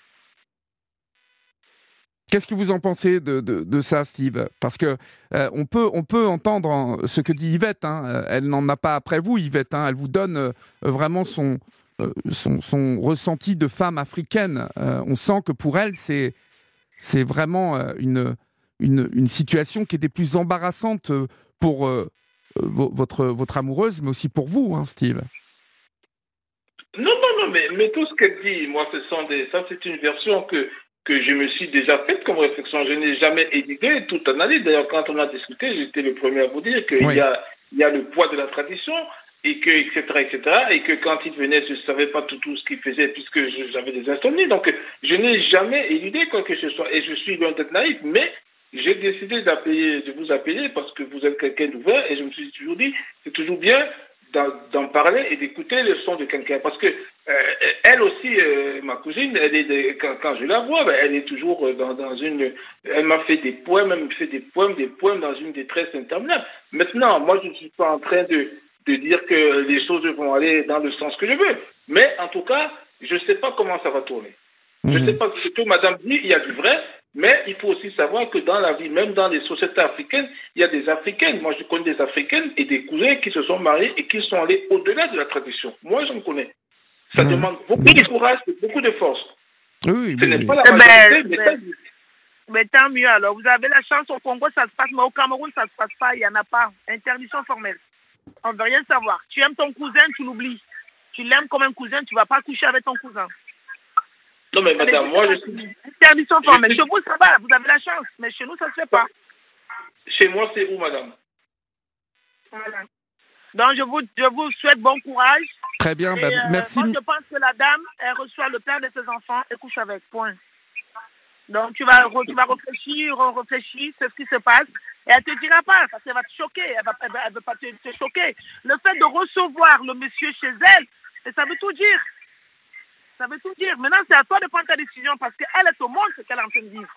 Qu'est-ce que vous en pensez de, de, de ça, Steve? Parce que euh, on peut on peut entendre hein, ce que dit Yvette. Hein. Elle n'en a pas après vous, Yvette. Hein. Elle vous donne euh, vraiment son, euh, son son ressenti de femme africaine. Euh, on sent que pour elle, c'est c'est vraiment euh, une, une une situation qui est des plus embarrassantes pour euh, votre votre amoureuse, mais aussi pour vous, hein, Steve. Non, non, non, mais, mais tout ce qu'elle dit, moi, ce sont des, ça, c'est une version que que je me suis déjà faite comme réflexion. Je n'ai jamais édité toute analyse. D'ailleurs, quand on a discuté, j'étais le premier à vous dire qu'il oui. y a, il y a le poids de la tradition, et que, et cetera, et cetera, et que quand il venait, je ne savais pas tout, tout ce qu'il faisait, puisque je, j'avais des insomnies. Donc, je n'ai jamais éludé quoi que ce soit, et je suis loin d'être naïf, mais j'ai décidé d'appeler, de vous appeler, parce que vous êtes quelqu'un d'ouvert, et je me suis toujours dit, c'est toujours bien d'en, d'en parler et d'écouter le son de quelqu'un, parce que Euh, elle aussi, euh, ma cousine, elle est de, quand, quand je la vois, ben, elle est toujours dans, dans une... Elle m'a fait des poèmes, elle me fait des poèmes, des poèmes dans une détresse interminable. Maintenant, moi, je ne suis pas en train de, de dire que les choses vont aller dans le sens que je veux. Mais en tout cas, je ne sais pas comment ça va tourner. Mmh. Je ne sais pas, surtout, madame dit, il y a du vrai, mais il faut aussi savoir que dans la vie, même dans les sociétés africaines, il y a des Africaines. Moi, je connais des Africaines et des cousins qui se sont mariés et qui sont allés au-delà de la tradition. Moi, j'en connais. Ça mmh. demande beaucoup de courage et beaucoup de force. Oui, Ce oui, n'est oui. pas la majorité, mais, mais, ça... mais tant mieux alors. Vous avez la chance au Congo, ça se passe, mais au Cameroun, ça ne se passe pas. Il n'y en a pas. Interdiction formelle. On ne veut rien savoir. Tu aimes ton cousin, tu l'oublies. Tu l'aimes comme un cousin, tu ne vas pas coucher avec ton cousin. Non, mais madame, Allez, moi, je suis... Interdiction formelle. suis... Chez vous, ça va. Vous avez la chance. Mais chez nous, ça ne se fait pas. Chez moi, c'est où, madame? Voilà. Donc, je vous, je vous souhaite bon courage. Très bien, et, bah, euh, merci. Moi, je pense que la dame, elle reçoit le père de ses enfants et couche avec, point. Donc, tu vas, tu vas réfléchir, réfléchir, c'est ce qui se passe. Et elle ne te dira pas, parce qu'elle va te choquer, elle ne va, elle va, elle va pas te, te choquer. Le fait de recevoir le monsieur chez elle, et ça veut tout dire. Ça veut tout dire. Maintenant, c'est à toi de prendre ta décision, parce qu'elle, elle te montre ce qu'elle est en train de vivre.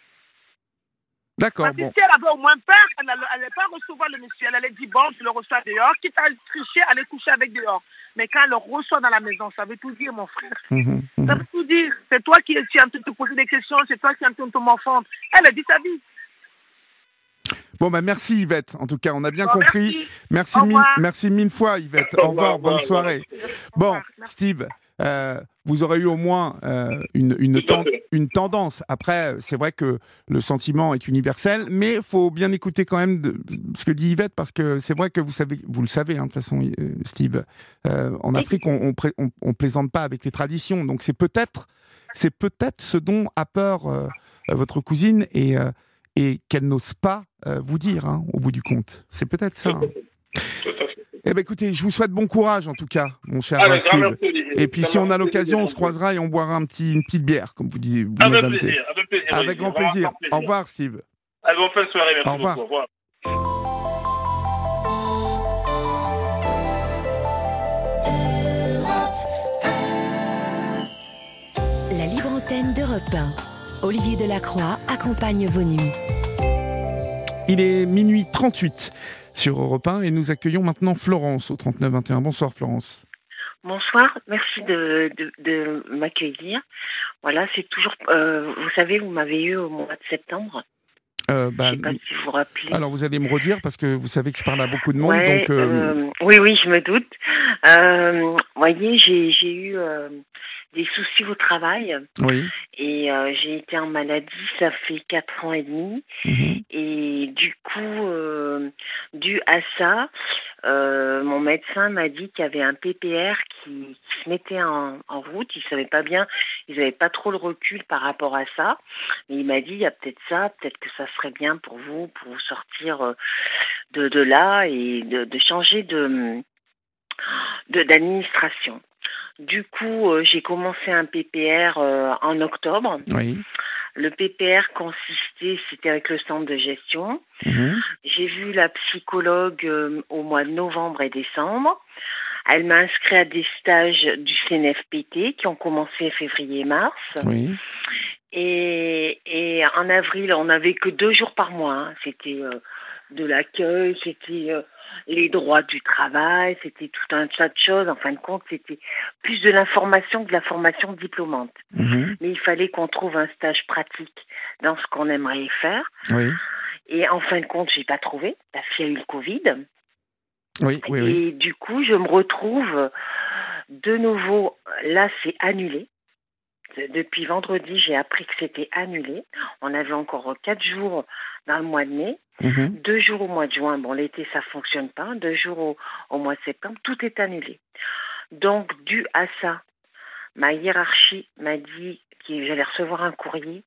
D'accord. Parce que bon. si elle avait au moins peur, elle n'allait pas recevoir le monsieur. Elle allait dire, bon, je le reçois dehors. Quitte à tricher, aller coucher avec dehors. Mais quand elle le reçoit dans la maison, ça veut tout dire, mon frère. Mmh, mmh. Ça veut tout dire. C'est toi qui es en train de te poser des questions, c'est toi qui es en train de te morfondre. Elle a dit sa vie. Bon, bah merci Yvette. En tout cas, on a bien bon, compris. Merci, merci, mille, merci mille fois Yvette. Au revoir, bonne soirée. Bon, Steve, euh, vous aurez eu au moins euh, une, une, ten- une tendance. Après, c'est vrai que le sentiment est universel, mais il faut bien écouter quand même de, ce que dit Yvette, parce que c'est vrai que vous savez, vous le savez, hein, de toute façon, euh, Steve, euh, en Afrique, on, on, on, on plaisante pas avec les traditions. Donc c'est peut-être, c'est peut-être ce dont a peur euh, votre cousine et, euh, et qu'elle n'ose pas euh, vous dire, hein, au bout du compte. C'est peut-être ça. Hein. Eh bien, écoutez, je vous souhaite bon courage, en tout cas, mon cher ah, Steve. Et puis, si on a l'occasion, on se croisera et on boira un petit, une petite bière, comme vous dites. Vous avec, plaisir, avec plaisir. Avec oui, grand plaisir. plaisir. Au revoir, Steve. Allez, bonne fin de soirée. Merci au revoir. Beaucoup. Au revoir. La libre antenne d'Europe un. Olivier Delacroix accompagne vos nuits. Il est minuit trente-huit sur Europe un et nous accueillons maintenant Florence au trente-neuf vingt et un. Bonsoir Florence. Bonsoir, merci de, de, de m'accueillir. Voilà, c'est toujours... Euh, vous savez, vous m'avez eu au mois de septembre. Euh, bah, je ne sais pas si vous vous rappelez. Alors, vous allez me redire, parce que vous savez que je parle à beaucoup de monde. Ouais, donc, euh... Euh, oui, oui, je me doute. Vous euh, voyez, j'ai, j'ai eu euh, des soucis au travail. Oui. Et euh, j'ai été en maladie, ça fait quatre ans et demi. Mmh. Et du coup, euh, dû à ça, euh, mon médecin m'a dit qu'il y avait un P P R qui, qui se mettait en, en route. Ils ne savaient pas bien, ils n'avaient pas trop le recul par rapport à ça. Mais il m'a dit, il y a peut-être ça, peut-être que ça serait bien pour vous, pour vous sortir de, de là et de, de changer de, de, d'administration. Du coup, euh, j'ai commencé un P P R euh, en octobre. Oui. Le P P R consistait, c'était avec le centre de gestion. Mmh. J'ai vu la psychologue euh, au mois de novembre et décembre. Elle m'a inscrit à des stages du C N F P T qui ont commencé février-mars. Oui. Et, et en avril, on n'avait que deux jours par mois. Hein. C'était euh, de l'accueil, c'était euh, les droits du travail, c'était tout un tas de choses. En fin de compte, c'était plus de l'information que de la formation diplômante. Mmh. Mais il fallait qu'on trouve un stage pratique dans ce qu'on aimerait faire. Oui. Et en fin de compte, j'ai pas trouvé parce qu'il y a eu le Covid. Oui, oui, et oui. du coup, je me retrouve de nouveau, là, c'est annulé. Depuis vendredi, j'ai appris que c'était annulé. On avait encore quatre jours dans le mois de mai, mmh. deux jours au mois de juin. Bon, l'été, ça fonctionne pas. Deux jours au, au mois de septembre, tout est annulé. Donc, dû à ça, ma hiérarchie m'a dit que j'allais recevoir un courrier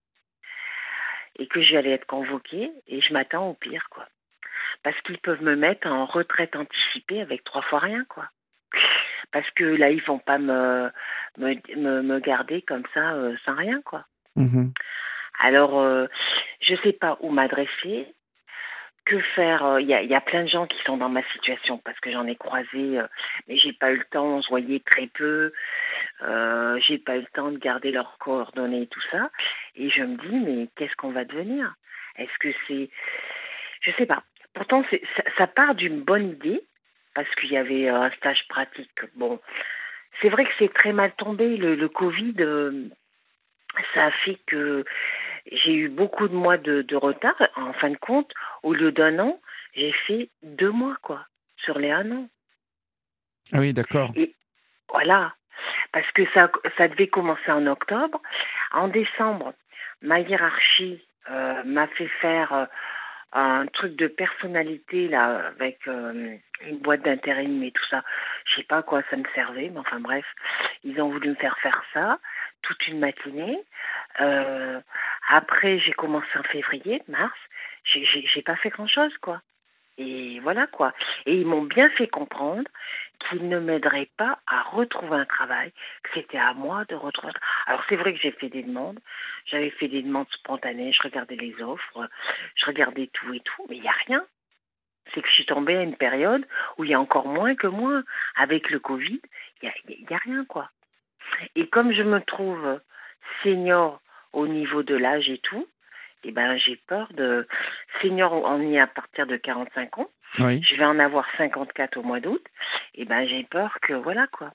et que j'allais être convoquée. Et je m'attends au pire, quoi. Parce qu'ils peuvent me mettre en retraite anticipée avec trois fois rien, quoi. Parce que là, ils vont pas me, me, me, me garder comme ça, euh, sans rien, quoi. Mmh. Alors, euh, je sais pas où m'adresser, que faire. Il y a, y a plein de gens qui sont dans ma situation parce que j'en ai croisé, euh, mais j'ai pas eu le temps, on se voyait très peu. Euh, j'ai pas eu le temps de garder leurs coordonnées et tout ça. Et je me dis, mais qu'est-ce qu'on va devenir? Est-ce que c'est... Je sais pas. Pourtant, c'est, ça, ça part d'une bonne idée. Parce qu'il y avait un stage pratique. Bon, c'est vrai que c'est très mal tombé. Le, le Covid, euh, ça a fait que j'ai eu beaucoup de mois de, de retard. En fin de compte, au lieu d'un an, j'ai fait deux mois, quoi, sur les un an. Ah oui, d'accord. Et voilà, parce que ça, ça devait commencer en octobre. En décembre, ma hiérarchie euh, m'a fait faire... Euh, un truc de personnalité là avec euh, une boîte d'intérim et tout ça. Je sais pas à quoi ça me servait, mais enfin bref, ils ont voulu me faire faire ça toute une matinée. Euh, après, j'ai commencé en février, mars. J'ai, j'ai, j'ai pas fait grand chose, quoi. Et voilà, quoi. Et ils m'ont bien fait comprendre qu'ils ne m'aideraient pas à retrouver un travail, que c'était à moi de retrouver. Alors c'est vrai que j'ai fait des demandes, j'avais fait des demandes spontanées, je regardais les offres, je regardais tout et tout, mais il n'y a rien. C'est que je suis tombée à une période où il y a encore moins que moi. Avec le Covid, il n'y a, y a rien, quoi. Et comme je me trouve senior au niveau de l'âge et tout, eh ben, j'ai peur de... Senior, on y est à partir de quarante-cinq ans. Oui. Je vais en avoir cinquante-quatre au mois d'août. Eh ben, j'ai peur que... Voilà, quoi.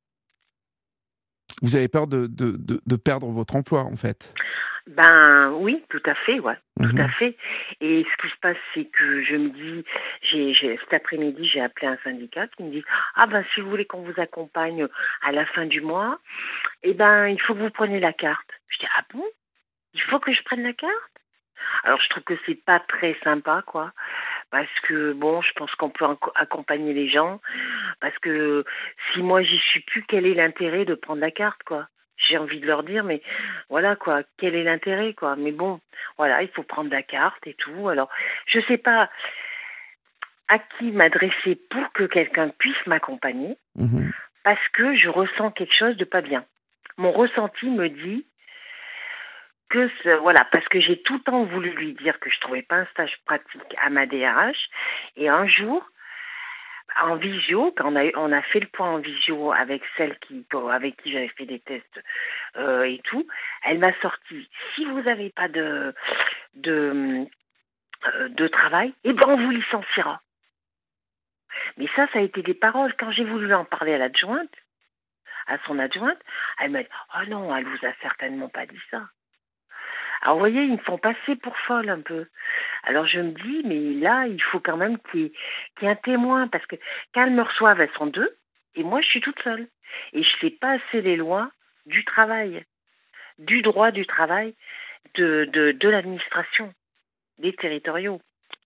Vous avez peur de, de, de, de perdre votre emploi, en fait? Ben oui, tout à fait, ouais, mmh. tout à fait. Et ce qui se passe, c'est que je me dis, j'ai, j'ai, cet après-midi, j'ai appelé un syndicat qui me dit, ah ben si vous voulez qu'on vous accompagne à la fin du mois, eh ben il faut que vous preniez la carte. Je dis, ah bon? Il faut que je prenne la carte? Alors je trouve que c'est pas très sympa, quoi. Parce que, bon, je pense qu'on peut accompagner les gens. Parce que si moi j'y suis plus, quel est l'intérêt de prendre la carte, quoi? J'ai envie de leur dire, mais voilà, quoi, quel est l'intérêt, quoi? Mais bon, voilà, il faut prendre la carte et tout. Alors, je sais pas à qui m'adresser pour que quelqu'un puisse m'accompagner, mmh. parce que je ressens quelque chose de pas bien. Mon ressenti me dit que, ce, voilà, parce que j'ai tout le temps voulu lui dire que je trouvais pas un stage pratique à ma D R H, et un jour, en visio, quand on a, on a fait le point en visio avec celle qui, avec qui j'avais fait des tests euh, et tout, elle m'a sorti, si vous n'avez pas de, de, euh, de travail, eh ben on vous licenciera. Mais ça, ça a été des paroles. Quand j'ai voulu en parler à l'adjointe, à son adjointe, elle m'a dit, oh non, elle vous a certainement pas dit ça. Alors, vous voyez, ils me font passer pour folle un peu. Alors, je me dis, mais là, il faut quand même qu'il y ait, qu'il y ait un témoin, parce que quand elles me reçoivent, elles sont deux, et moi, je suis toute seule. Et je ne sais pas assez les lois du travail, du droit du travail, de, de, de l'administration, des territoriaux.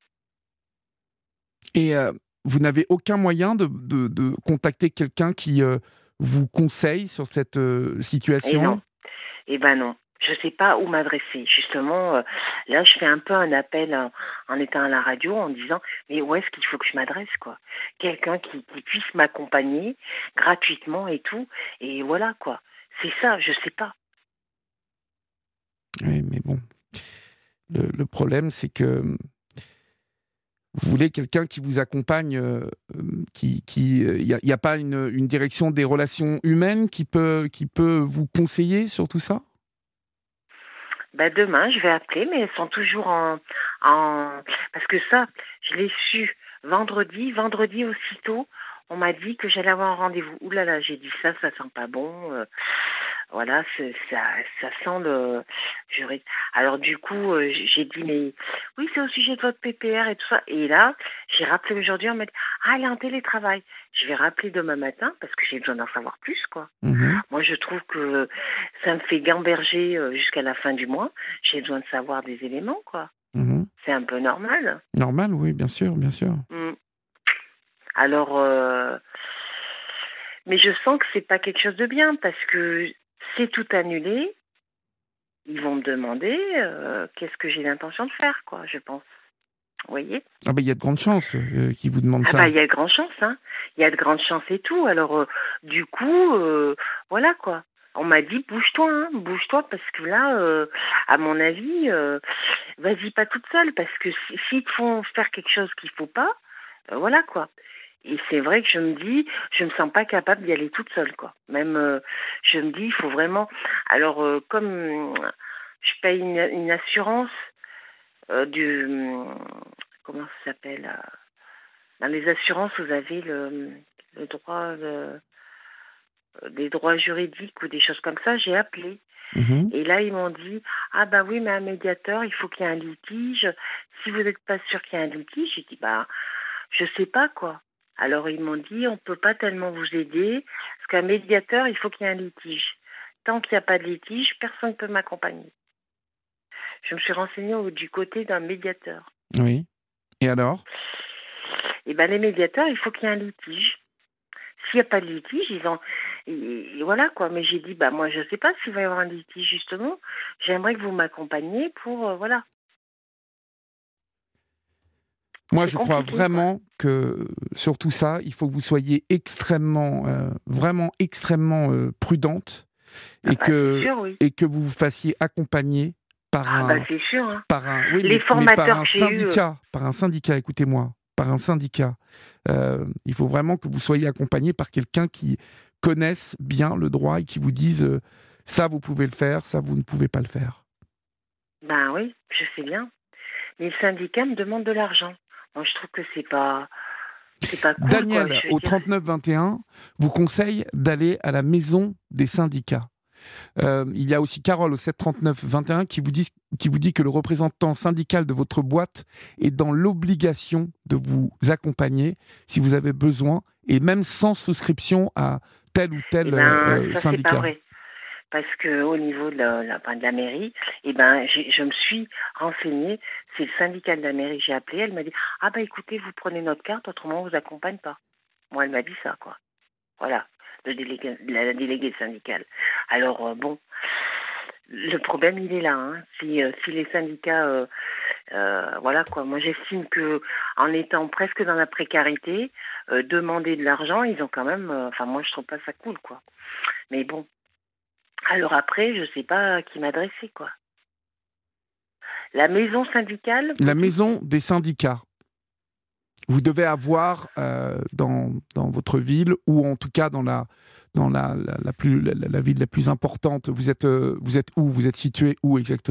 Et euh, vous n'avez aucun moyen de, de, de contacter quelqu'un qui euh, vous conseille sur cette euh, situation? Eh non. Eh ben non. Je ne sais pas où m'adresser. Justement, euh, là, je fais un peu un appel en, en étant à la radio en disant « Mais où est-ce qu'il faut que je m'adresse, quoi? Quelqu'un qui, qui puisse m'accompagner gratuitement et tout. Et voilà, quoi. C'est ça, je ne sais pas. » Oui, mais bon. Le, le problème, c'est que vous voulez quelqu'un qui vous accompagne, euh, qui, qui, il n'y a, y a pas une, une direction des relations humaines qui peut, qui peut vous conseiller sur tout ça? Bah demain, je vais appeler, mais elles sont toujours en, en... Parce que ça, je l'ai su vendredi. Vendredi, aussitôt, on m'a dit que j'allais avoir un rendez-vous. Ouh là là, j'ai dit ça, ça sent pas bon. Euh, voilà, c'est, ça, ça sent le juriste. Alors du coup, euh, j'ai dit, mais oui, c'est au sujet de votre P P R et tout ça. Et là, j'ai rappelé aujourd'hui, on m'a dit, ah, elle est en télétravail. Je vais rappeler demain matin parce que j'ai besoin d'en savoir plus, quoi. Mmh. Moi, je trouve que ça me fait gamberger jusqu'à la fin du mois. J'ai besoin de savoir des éléments, quoi. Mmh. C'est un peu normal. Normal, oui, bien sûr, bien sûr. Mmh. Alors, euh... mais je sens que c'est pas quelque chose de bien parce que c'est tout annulé. Ils vont me demander euh, qu'est-ce que j'ai l'intention de faire, quoi, je pense. Vous voyez ? Ah ben, il y a de grandes chances euh, qu'ils vous demandent ah ça. Ah ben, il y a de grandes chances, hein. Il y a de grandes chances et tout. Alors, euh, du coup, euh, voilà, quoi. On m'a dit, bouge-toi, hein, bouge-toi, parce que là, euh, à mon avis, euh, vas-y pas toute seule, parce que si, s'ils te font faire quelque chose qu'il faut pas, euh, voilà, quoi. Et c'est vrai que je me dis, je me sens pas capable d'y aller toute seule, quoi. Même, euh, je me dis, il faut vraiment... Alors, euh, comme euh, je paye une, une assurance euh, du... Euh, comment ça s'appelle euh, dans les assurances, vous avez le, le droit... de, des droits juridiques ou des choses comme ça, j'ai appelé. Mmh. Et là, ils m'ont dit, ah bah oui, mais un médiateur, il faut qu'il y ait un litige. Si vous n'êtes pas sûr qu'il y ait un litige, j'ai dit, bah, je sais pas, quoi. Alors, ils m'ont dit, on peut pas tellement vous aider, parce qu'un médiateur, il faut qu'il y ait un litige. Tant qu'il n'y a pas de litige, personne ne peut m'accompagner. Je me suis renseignée au, du côté d'un médiateur. Oui. Et alors ? Eh ben, les médiateurs, il faut qu'il y ait un litige. S'il n'y a pas de litige, ils ont... Et, et voilà, quoi. Mais j'ai dit, bah, moi, je ne sais pas s'il va y avoir un litige, justement. J'aimerais que vous m'accompagniez pour... Euh, voilà. Moi, je crois vraiment que, sur tout ça, il faut que vous soyez extrêmement, euh, vraiment extrêmement euh, prudente et, ah bah, que, sûr, oui. et que vous vous fassiez accompagner par ah un... Bah, c'est sûr, hein. Par un, oui, Les mais, formateurs mais par un que j'ai syndicat, eu... par un syndicat, écoutez-moi, par un syndicat. Euh, il faut vraiment que vous soyez accompagné par quelqu'un qui connaisse bien le droit et qui vous dise euh, ça, vous pouvez le faire, ça, vous ne pouvez pas le faire. Ben oui, je sais bien. Mais le syndicat me demande de l'argent. Moi, je trouve que c'est pas, c'est pas cool. Daniel, quoi, au trente-neuf vingt et un, vous conseille d'aller à la maison des syndicats. Euh, il y a aussi Carole au sept trente-neuf vingt et un qui vous dit, qui vous dit que le représentant syndical de votre boîte est dans l'obligation de vous accompagner si vous avez besoin, et même sans souscription à tel ou tel eh ben, euh, ça, syndicat. C'est pas vrai. Parce qu'au niveau de la, la, de la mairie, eh ben, j'ai, je me suis renseignée. C'est le syndicat de la mairie. J'ai appelé. Elle m'a dit, ah bah écoutez, vous prenez notre carte, autrement on vous accompagne pas. Moi, elle m'a dit ça, quoi. Voilà, le délégué, la déléguée syndicale. Alors euh, bon, le problème il est là. Hein. Si, euh, si les syndicats, euh, euh, voilà quoi. Moi, j'estime que en étant presque dans la précarité, euh, demander de l'argent, ils ont quand même. Enfin, euh, moi, je trouve pas ça cool, quoi. Mais bon. Alors après, je ne sais pas à qui m'adresser, quoi. La maison syndicale ? La maison des syndicats. Vous devez avoir euh, dans, dans votre ville, ou en tout cas dans la, dans la, la, la, plus, la, la ville la plus importante, vous êtes, euh, vous êtes où ? Vous êtes situé où exactement ?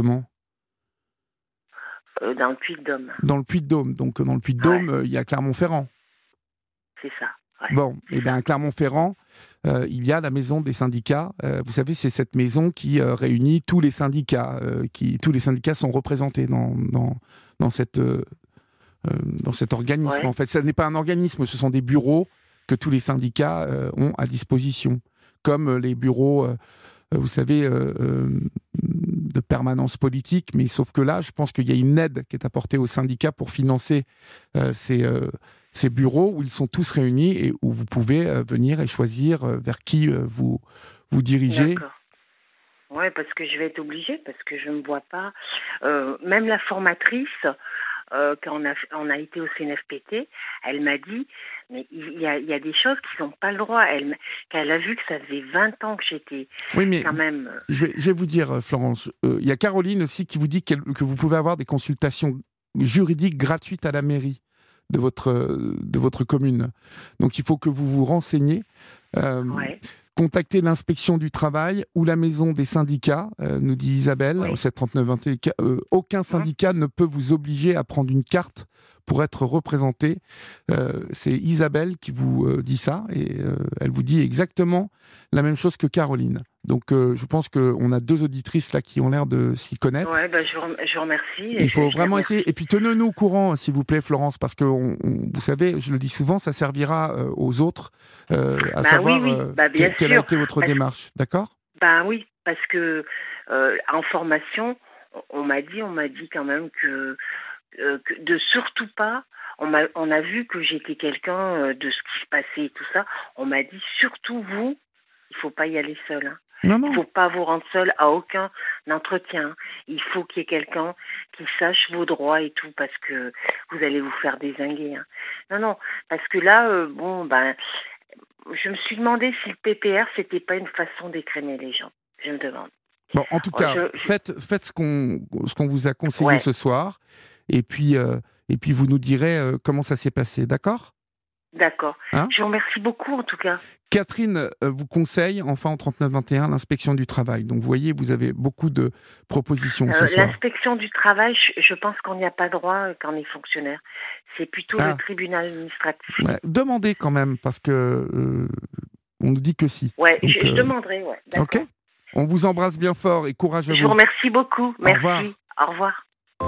euh, Dans le Puy-de-Dôme. Dans le Puy-de-Dôme. Donc dans le Puy-de-Dôme, il ouais. euh, y a Clermont-Ferrand. C'est ça. Ouais. Bon, et bien à Clermont-Ferrand, euh, il y a la maison des syndicats. Euh, vous savez, c'est cette maison qui euh, réunit tous les syndicats. Euh, qui, tous les syndicats sont représentés dans, dans, dans, cette, euh, dans cet organisme. Ouais. En fait, ce n'est pas un organisme, ce sont des bureaux que tous les syndicats euh, ont à disposition. Comme les bureaux, euh, vous savez, euh, euh, de permanence politique. Mais sauf que là, je pense qu'il y a une aide qui est apportée aux syndicats pour financer euh, ces... Euh, ces bureaux où ils sont tous réunis et où vous pouvez euh, venir et choisir euh, vers qui euh, vous vous dirigez. D'accord. Ouais, parce que je vais être obligée, parce que je ne me vois pas. Euh, même la formatrice, euh, quand on a, on a été au C N F P T, elle m'a dit, mais il y a, il y a des choses qui n'ont pas le droit. Elle, qu'elle a vu que ça faisait vingt ans que j'étais oui, mais quand même... Je vais, je vais vous dire, Florence, euh, il y a Caroline aussi qui vous dit que vous pouvez avoir des consultations juridiques gratuites à la mairie. de votre, de votre commune. Donc il faut que vous vous renseigniez. Euh, ouais. Contactez l'inspection du travail ou la maison des syndicats, euh, nous dit Isabelle, oui. au sept trente-neuf vingt et un. Euh, aucun syndicat mmh. ne peut vous obliger à prendre une carte pour être représenté. Euh, c'est Isabelle qui vous euh, dit ça, et euh, elle vous dit exactement la même chose que Caroline. Donc euh, je pense qu'on a deux auditrices là qui ont l'air de s'y connaître. Ouais, bah, je, rem- je remercie. Il faut vraiment essayer. Et puis tenez-nous au courant, s'il vous plaît, Florence, parce que on, on, vous savez, je le dis souvent, ça servira euh, aux autres euh, à bah, savoir oui, oui. Euh, bah, bien quelle sûr. a été votre parce démarche. D'accord ? Ben bah, oui, parce que euh, en formation, on m'a dit, on m'a dit quand même que, euh, que de surtout pas. On m'a, on a vu que j'étais quelqu'un euh, de ce qui se passait et tout ça. On m'a dit surtout vous, il faut pas y aller seul. Hein. Non, non. Il ne faut pas vous rendre seul à aucun entretien. Il faut qu'il y ait quelqu'un qui sache vos droits et tout, parce que vous allez vous faire dézinguer. Hein. Non, non, parce que là, euh, bon, ben, je me suis demandé si le P P R, c'était pas une façon d'écrémer les gens. Je me demande. Bon, en tout cas, je, je... faites, faites ce qu'on, ce qu'on vous a conseillé ouais. ce soir, et puis, euh, et puis vous nous direz euh, comment ça s'est passé, d'accord ? D'accord. Hein je vous remercie beaucoup, en tout cas. Catherine euh, vous conseille, enfin en trente-neuf vingt et un, l'inspection du travail. Donc, vous voyez, vous avez beaucoup de propositions euh, ce soir. L'inspection du travail, je, je pense qu'on n'y a pas droit quand on est fonctionnaire. C'est plutôt ah. le tribunal administratif. Ouais, demandez quand même, parce que euh, on nous dit que si. Ouais, Donc, je, je euh, demanderai, ouais. D'accord. Ok. On vous embrasse bien fort et courage à vous. Je vous remercie beaucoup. Au Merci. Revoir. Au revoir.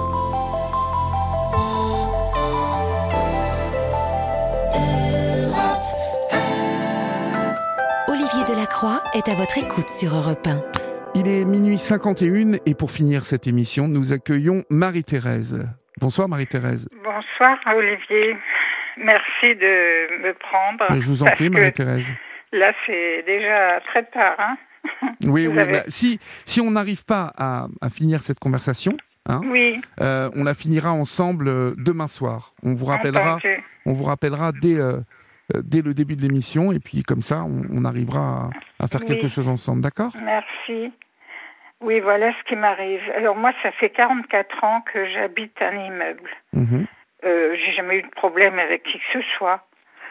Olivier Delacroix est à votre écoute sur Europe un. Il est minuit cinquante et une et pour finir cette émission, nous accueillons Marie-Thérèse. Bonsoir Marie-Thérèse. Bonsoir Olivier. Merci de me prendre. Je vous en prie Marie-Thérèse. Là c'est déjà très tard. Hein oui, oui. Avez... Bah, si, si on n'arrive pas à, à finir cette conversation, hein, oui. euh, on la finira ensemble demain soir. On vous rappellera, Entendu. on vous rappellera dès... Euh, dès le début de l'émission, et puis comme ça, on, on arrivera à, à faire oui. quelque chose ensemble, d'accord ? Merci. Oui, voilà ce qui m'arrive. Alors moi, ça fait quarante-quatre ans que j'habite un immeuble. Mmh. Euh, j'ai jamais eu de problème avec qui que ce soit.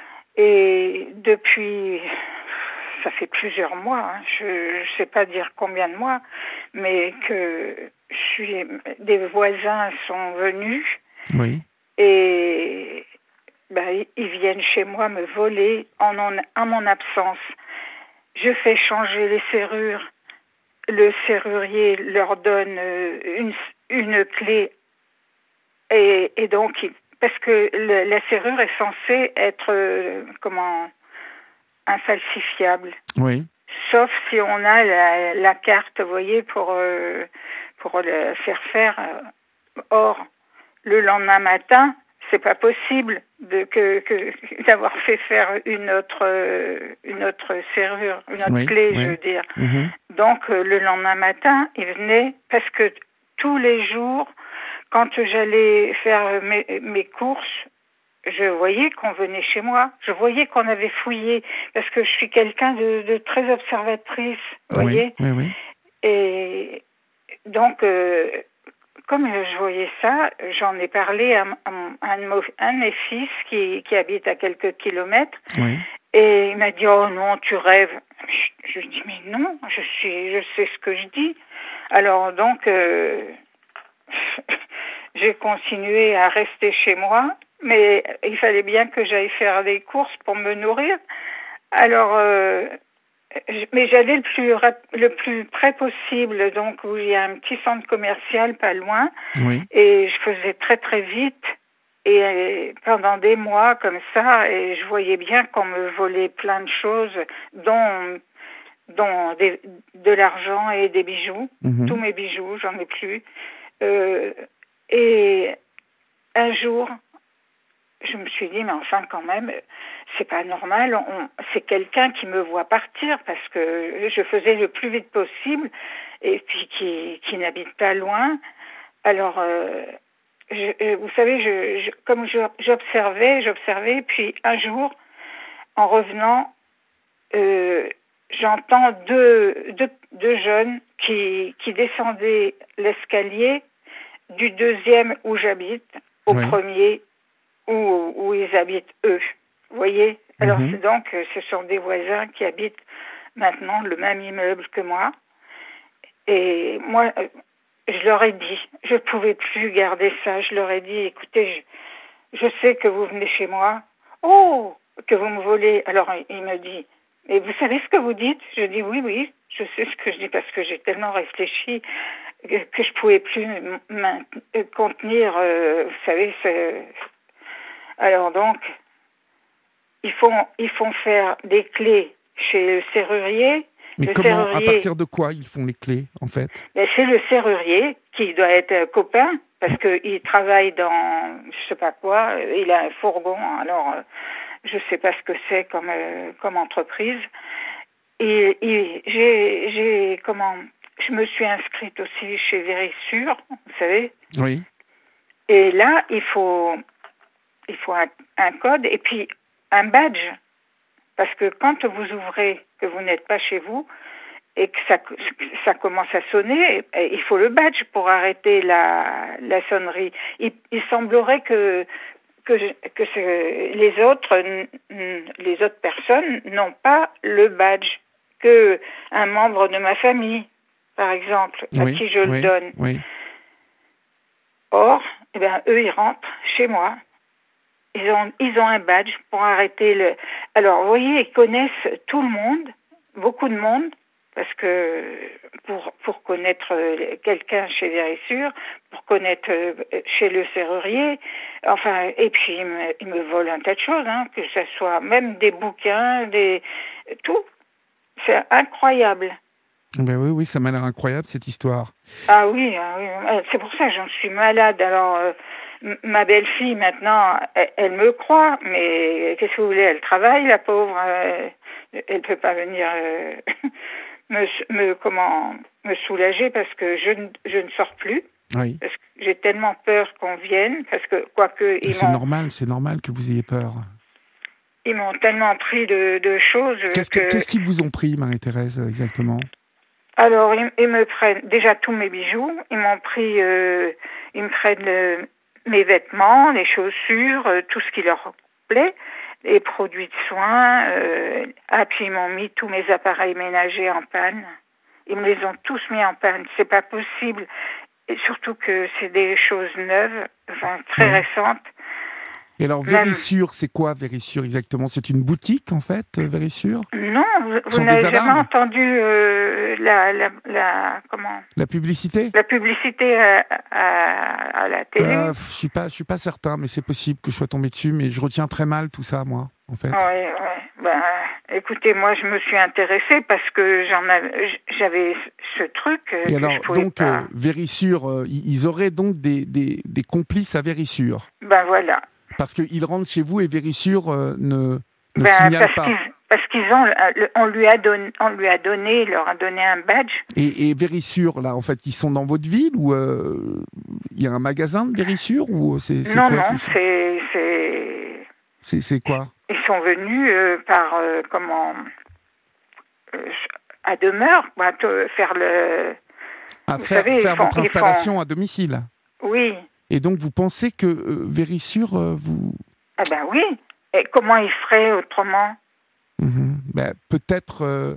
Et depuis, ça fait plusieurs mois, hein, je ne sais pas dire combien de mois, mais que je suis, des voisins sont venus. Oui. Et... Ben, ils viennent chez moi me voler en, en, en mon absence. Je fais changer les serrures. Le serrurier leur donne une, une clé. Et, et donc, parce que le, la serrure est censée être euh, comment, infalsifiable. Oui. Sauf si on a la, la carte, vous voyez, pour, euh, pour le faire faire. Or, le lendemain matin, c'est pas possible de que, que d'avoir fait faire une autre euh, une autre serrure, une autre oui, clé, oui. je veux dire. Mm-hmm. Donc euh, le lendemain matin, il venait parce que tous les jours, quand j'allais faire mes, mes courses, je voyais qu'on venait chez moi. Je voyais qu'on avait fouillé parce que je suis quelqu'un de, de très observatrice, vous oui, voyez. Oui, oui. Et donc euh, comme je voyais ça, j'en ai parlé à, à, à un, un de mes fils qui, qui habite à quelques kilomètres. Oui. Et il m'a dit « Oh non, tu rêves ». Je, je dis « Mais non, je, suis, je sais ce que je dis ». Alors donc, euh, j'ai continué à rester chez moi, mais il fallait bien que j'aille faire des courses pour me nourrir. Alors... Euh, mais j'allais le plus le plus près possible, donc où il y a un petit centre commercial pas loin, oui. Et je faisais très très vite et pendant des mois comme ça, et je voyais bien qu'on me volait plein de choses, dont dont des, de l'argent et des bijoux, mm-hmm. tous mes bijoux, j'en ai plus. Euh, et un jour, je me suis dit, mais enfin quand même, c'est pas normal, on, c'est quelqu'un qui me voit partir parce que je faisais le plus vite possible et puis qui, qui n'habite pas loin. Alors, euh, je, vous savez, je, je, comme je, j'observais, j'observais, puis un jour, en revenant, euh, j'entends deux, deux, deux jeunes qui, qui descendaient l'escalier du deuxième où j'habite au oui. premier où, où ils habitent eux. Vous voyez? Alors Mhm. c'est donc, euh, ce sont des voisins qui habitent maintenant le même immeuble que moi. Et moi, euh, je leur ai dit, je ne pouvais plus garder ça. Je leur ai dit, écoutez, je, je sais que vous venez chez moi. Oh, que vous me volez. Alors il me dit, mais vous savez ce que vous dites? Je dis oui, oui, je sais ce que je dis parce que j'ai tellement réfléchi que, que je pouvais plus m- contenir, euh, vous savez, ce... alors donc, ils font, ils font faire des clés chez le serrurier. Mais le comment, serrurier, à partir de quoi ils font les clés, en fait? ben, c'est le serrurier qui doit être euh, copain parce qu'il travaille dans, je sais pas quoi, il a un fourgon, alors euh, je sais pas ce que c'est comme, euh, comme entreprise. Et, et j'ai, j'ai, comment, je me suis inscrite aussi chez Vérissure, vous savez. Oui. Et là, il faut, il faut un, un code et puis un badge. Parce que quand vous ouvrez, que vous n'êtes pas chez vous, et que ça, ça commence à sonner, il faut le badge pour arrêter la, la sonnerie. Il, il semblerait que, que, que ce, les autres, les autres personnes n'ont pas le badge, que un membre de ma famille, par exemple, Oui, à qui je oui, le donne. Oui. Or, eh ben, eux, ils rentrent chez moi. Ils ont, ils ont un badge pour arrêter le... Alors, vous voyez, ils connaissent tout le monde, beaucoup de monde, parce que pour, pour connaître quelqu'un chez Vérissure, pour connaître chez le serrurier, enfin, et puis ils me, ils me volent un tas de choses, hein, que ce soit même des bouquins, des... tout. C'est incroyable. Ben oui, oui, ça m'a l'air incroyable, cette histoire. Ah oui, ah oui. C'est pour ça que j'en suis malade. Alors... Euh, ma belle-fille, maintenant, elle, elle me croit, mais qu'est-ce que vous voulez, elle travaille, la pauvre, euh, elle ne peut pas venir euh, me, me, comment, me soulager parce que je, ne- je ne sors plus. Oui. Parce que j'ai tellement peur qu'on vienne, parce que, quoique, ils C'est m'ont, normal, c'est normal que vous ayez peur. ils m'ont tellement pris de, de choses Qu'est-ce, que... que, qu'est-ce qu'ils vous ont pris, Marie-Thérèse, exactement? Alors, ils, ils me prennent déjà tous mes bijoux, ils m'ont pris, euh, ils me prennent le- mes vêtements, les chaussures, euh, tout ce qui leur plaît, les produits de soins, euh, ah, puis ils m'ont mis tous mes appareils ménagers en panne. Ils me les ont tous mis en panne, c'est pas possible. Et surtout que c'est des choses neuves, enfin très Ouais. récentes. Et alors, Même- Vérissure, c'est quoi Vérissure exactement? C'est une boutique, en fait, euh, Vérissure? Non, vous, Ce vous sont n'avez des jamais alarmes. entendu euh, la, la, la, comment, La publicité? la publicité à, à, à la télé. Euh, pff, je suis pas, je suis pas certain, mais c'est possible que je sois tombé dessus, mais je retiens très mal tout ça, moi, en fait. Oui, ouais. Ben, écoutez, moi, je me suis intéressée parce que j'en avais, j'avais ce truc euh, Et que alors, je pouvais donc, pas. euh, Vérissure, euh, ils ils auraient donc des, des, des complices à Vérissure, Ben voilà. parce qu'ils rentrent chez vous et Vérissure euh, ne, ne Ben, signale parce pas. qu'ils, parce qu'ils ont, le- on lui a donné, on lui a donné, il leur a donné un badge. Et, et Vérissure, là, en fait, ils sont dans votre ville ou euh, il y a un magasin de Vérissure ou c'est, c'est Non, quoi non, c'est, c'est, c'est, c'est, c'est quoi? ils sont venus euh, par euh, comment, euh, à demeure, quoi, te- faire le. À Vous faire, savez, ils faire font- votre ils font- installation à domicile. Oui. Et donc, vous pensez que euh, Vérissure, euh, vous... Ah ben oui. Et comment ils feraient autrement? Mhm. Ben, peut-être... euh,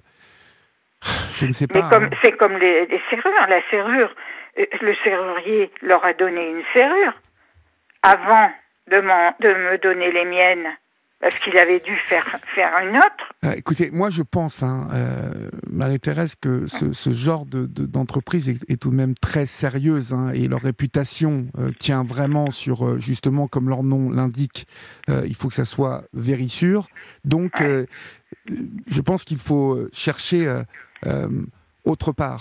Je ne sais Mais pas. comme hein. c'est comme les, les serrures, la serrure, euh, le serrurier leur a donné une serrure avant de, m'en- de me donner les miennes, parce qu'il avait dû faire faire une autre. Euh, écoutez, moi je pense, hein, euh, Marie-Thérèse, que ce, ce genre de, de, d'entreprise est, est tout de même très sérieuse, hein, et leur réputation euh, tient vraiment sur, euh, justement, comme leur nom l'indique, euh, il faut que ça soit Vérissure. Donc, euh, je pense qu'il faut chercher euh, euh, autre part.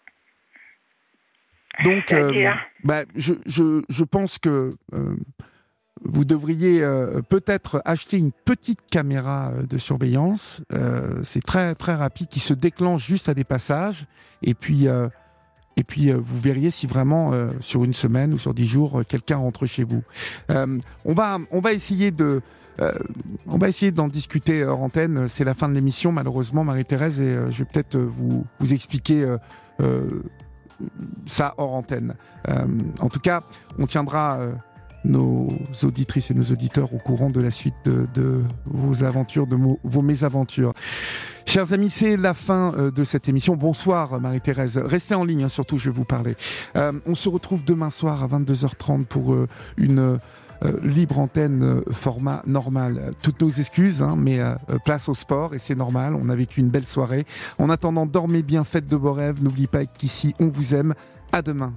Donc, euh, C'est-à-dire bah, je, je, je pense que euh, vous devriez euh, peut-être acheter une petite caméra euh, de surveillance. Euh, c'est très très rapide, qui se déclenche juste à des passages. Et puis, euh, et puis euh, vous verriez si vraiment euh, sur une semaine ou sur dix jours, euh, quelqu'un rentre chez vous. Euh, on va on va essayer de euh, on va essayer d'en discuter hors antenne. C'est la fin de l'émission, malheureusement, Marie-Thérèse, et euh, je vais peut-être euh, vous vous expliquer. Euh, euh, ça hors antenne. Euh, en tout cas, on tiendra euh, nos auditrices et nos auditeurs au courant de la suite de, de vos aventures, de mo- vos mésaventures. Chers amis, c'est la fin euh, de cette émission. Bonsoir Marie-Thérèse. Restez en ligne, hein, surtout je vais vous parler. Euh, on se retrouve demain soir à vingt-deux heures trente pour euh, une euh, libre antenne euh, format normal. Toutes nos excuses, hein, mais euh, place au sport et c'est normal. On a vécu une belle soirée. En attendant, dormez bien, faites de beaux rêves. N'oubliez pas qu'ici, on vous aime. À demain.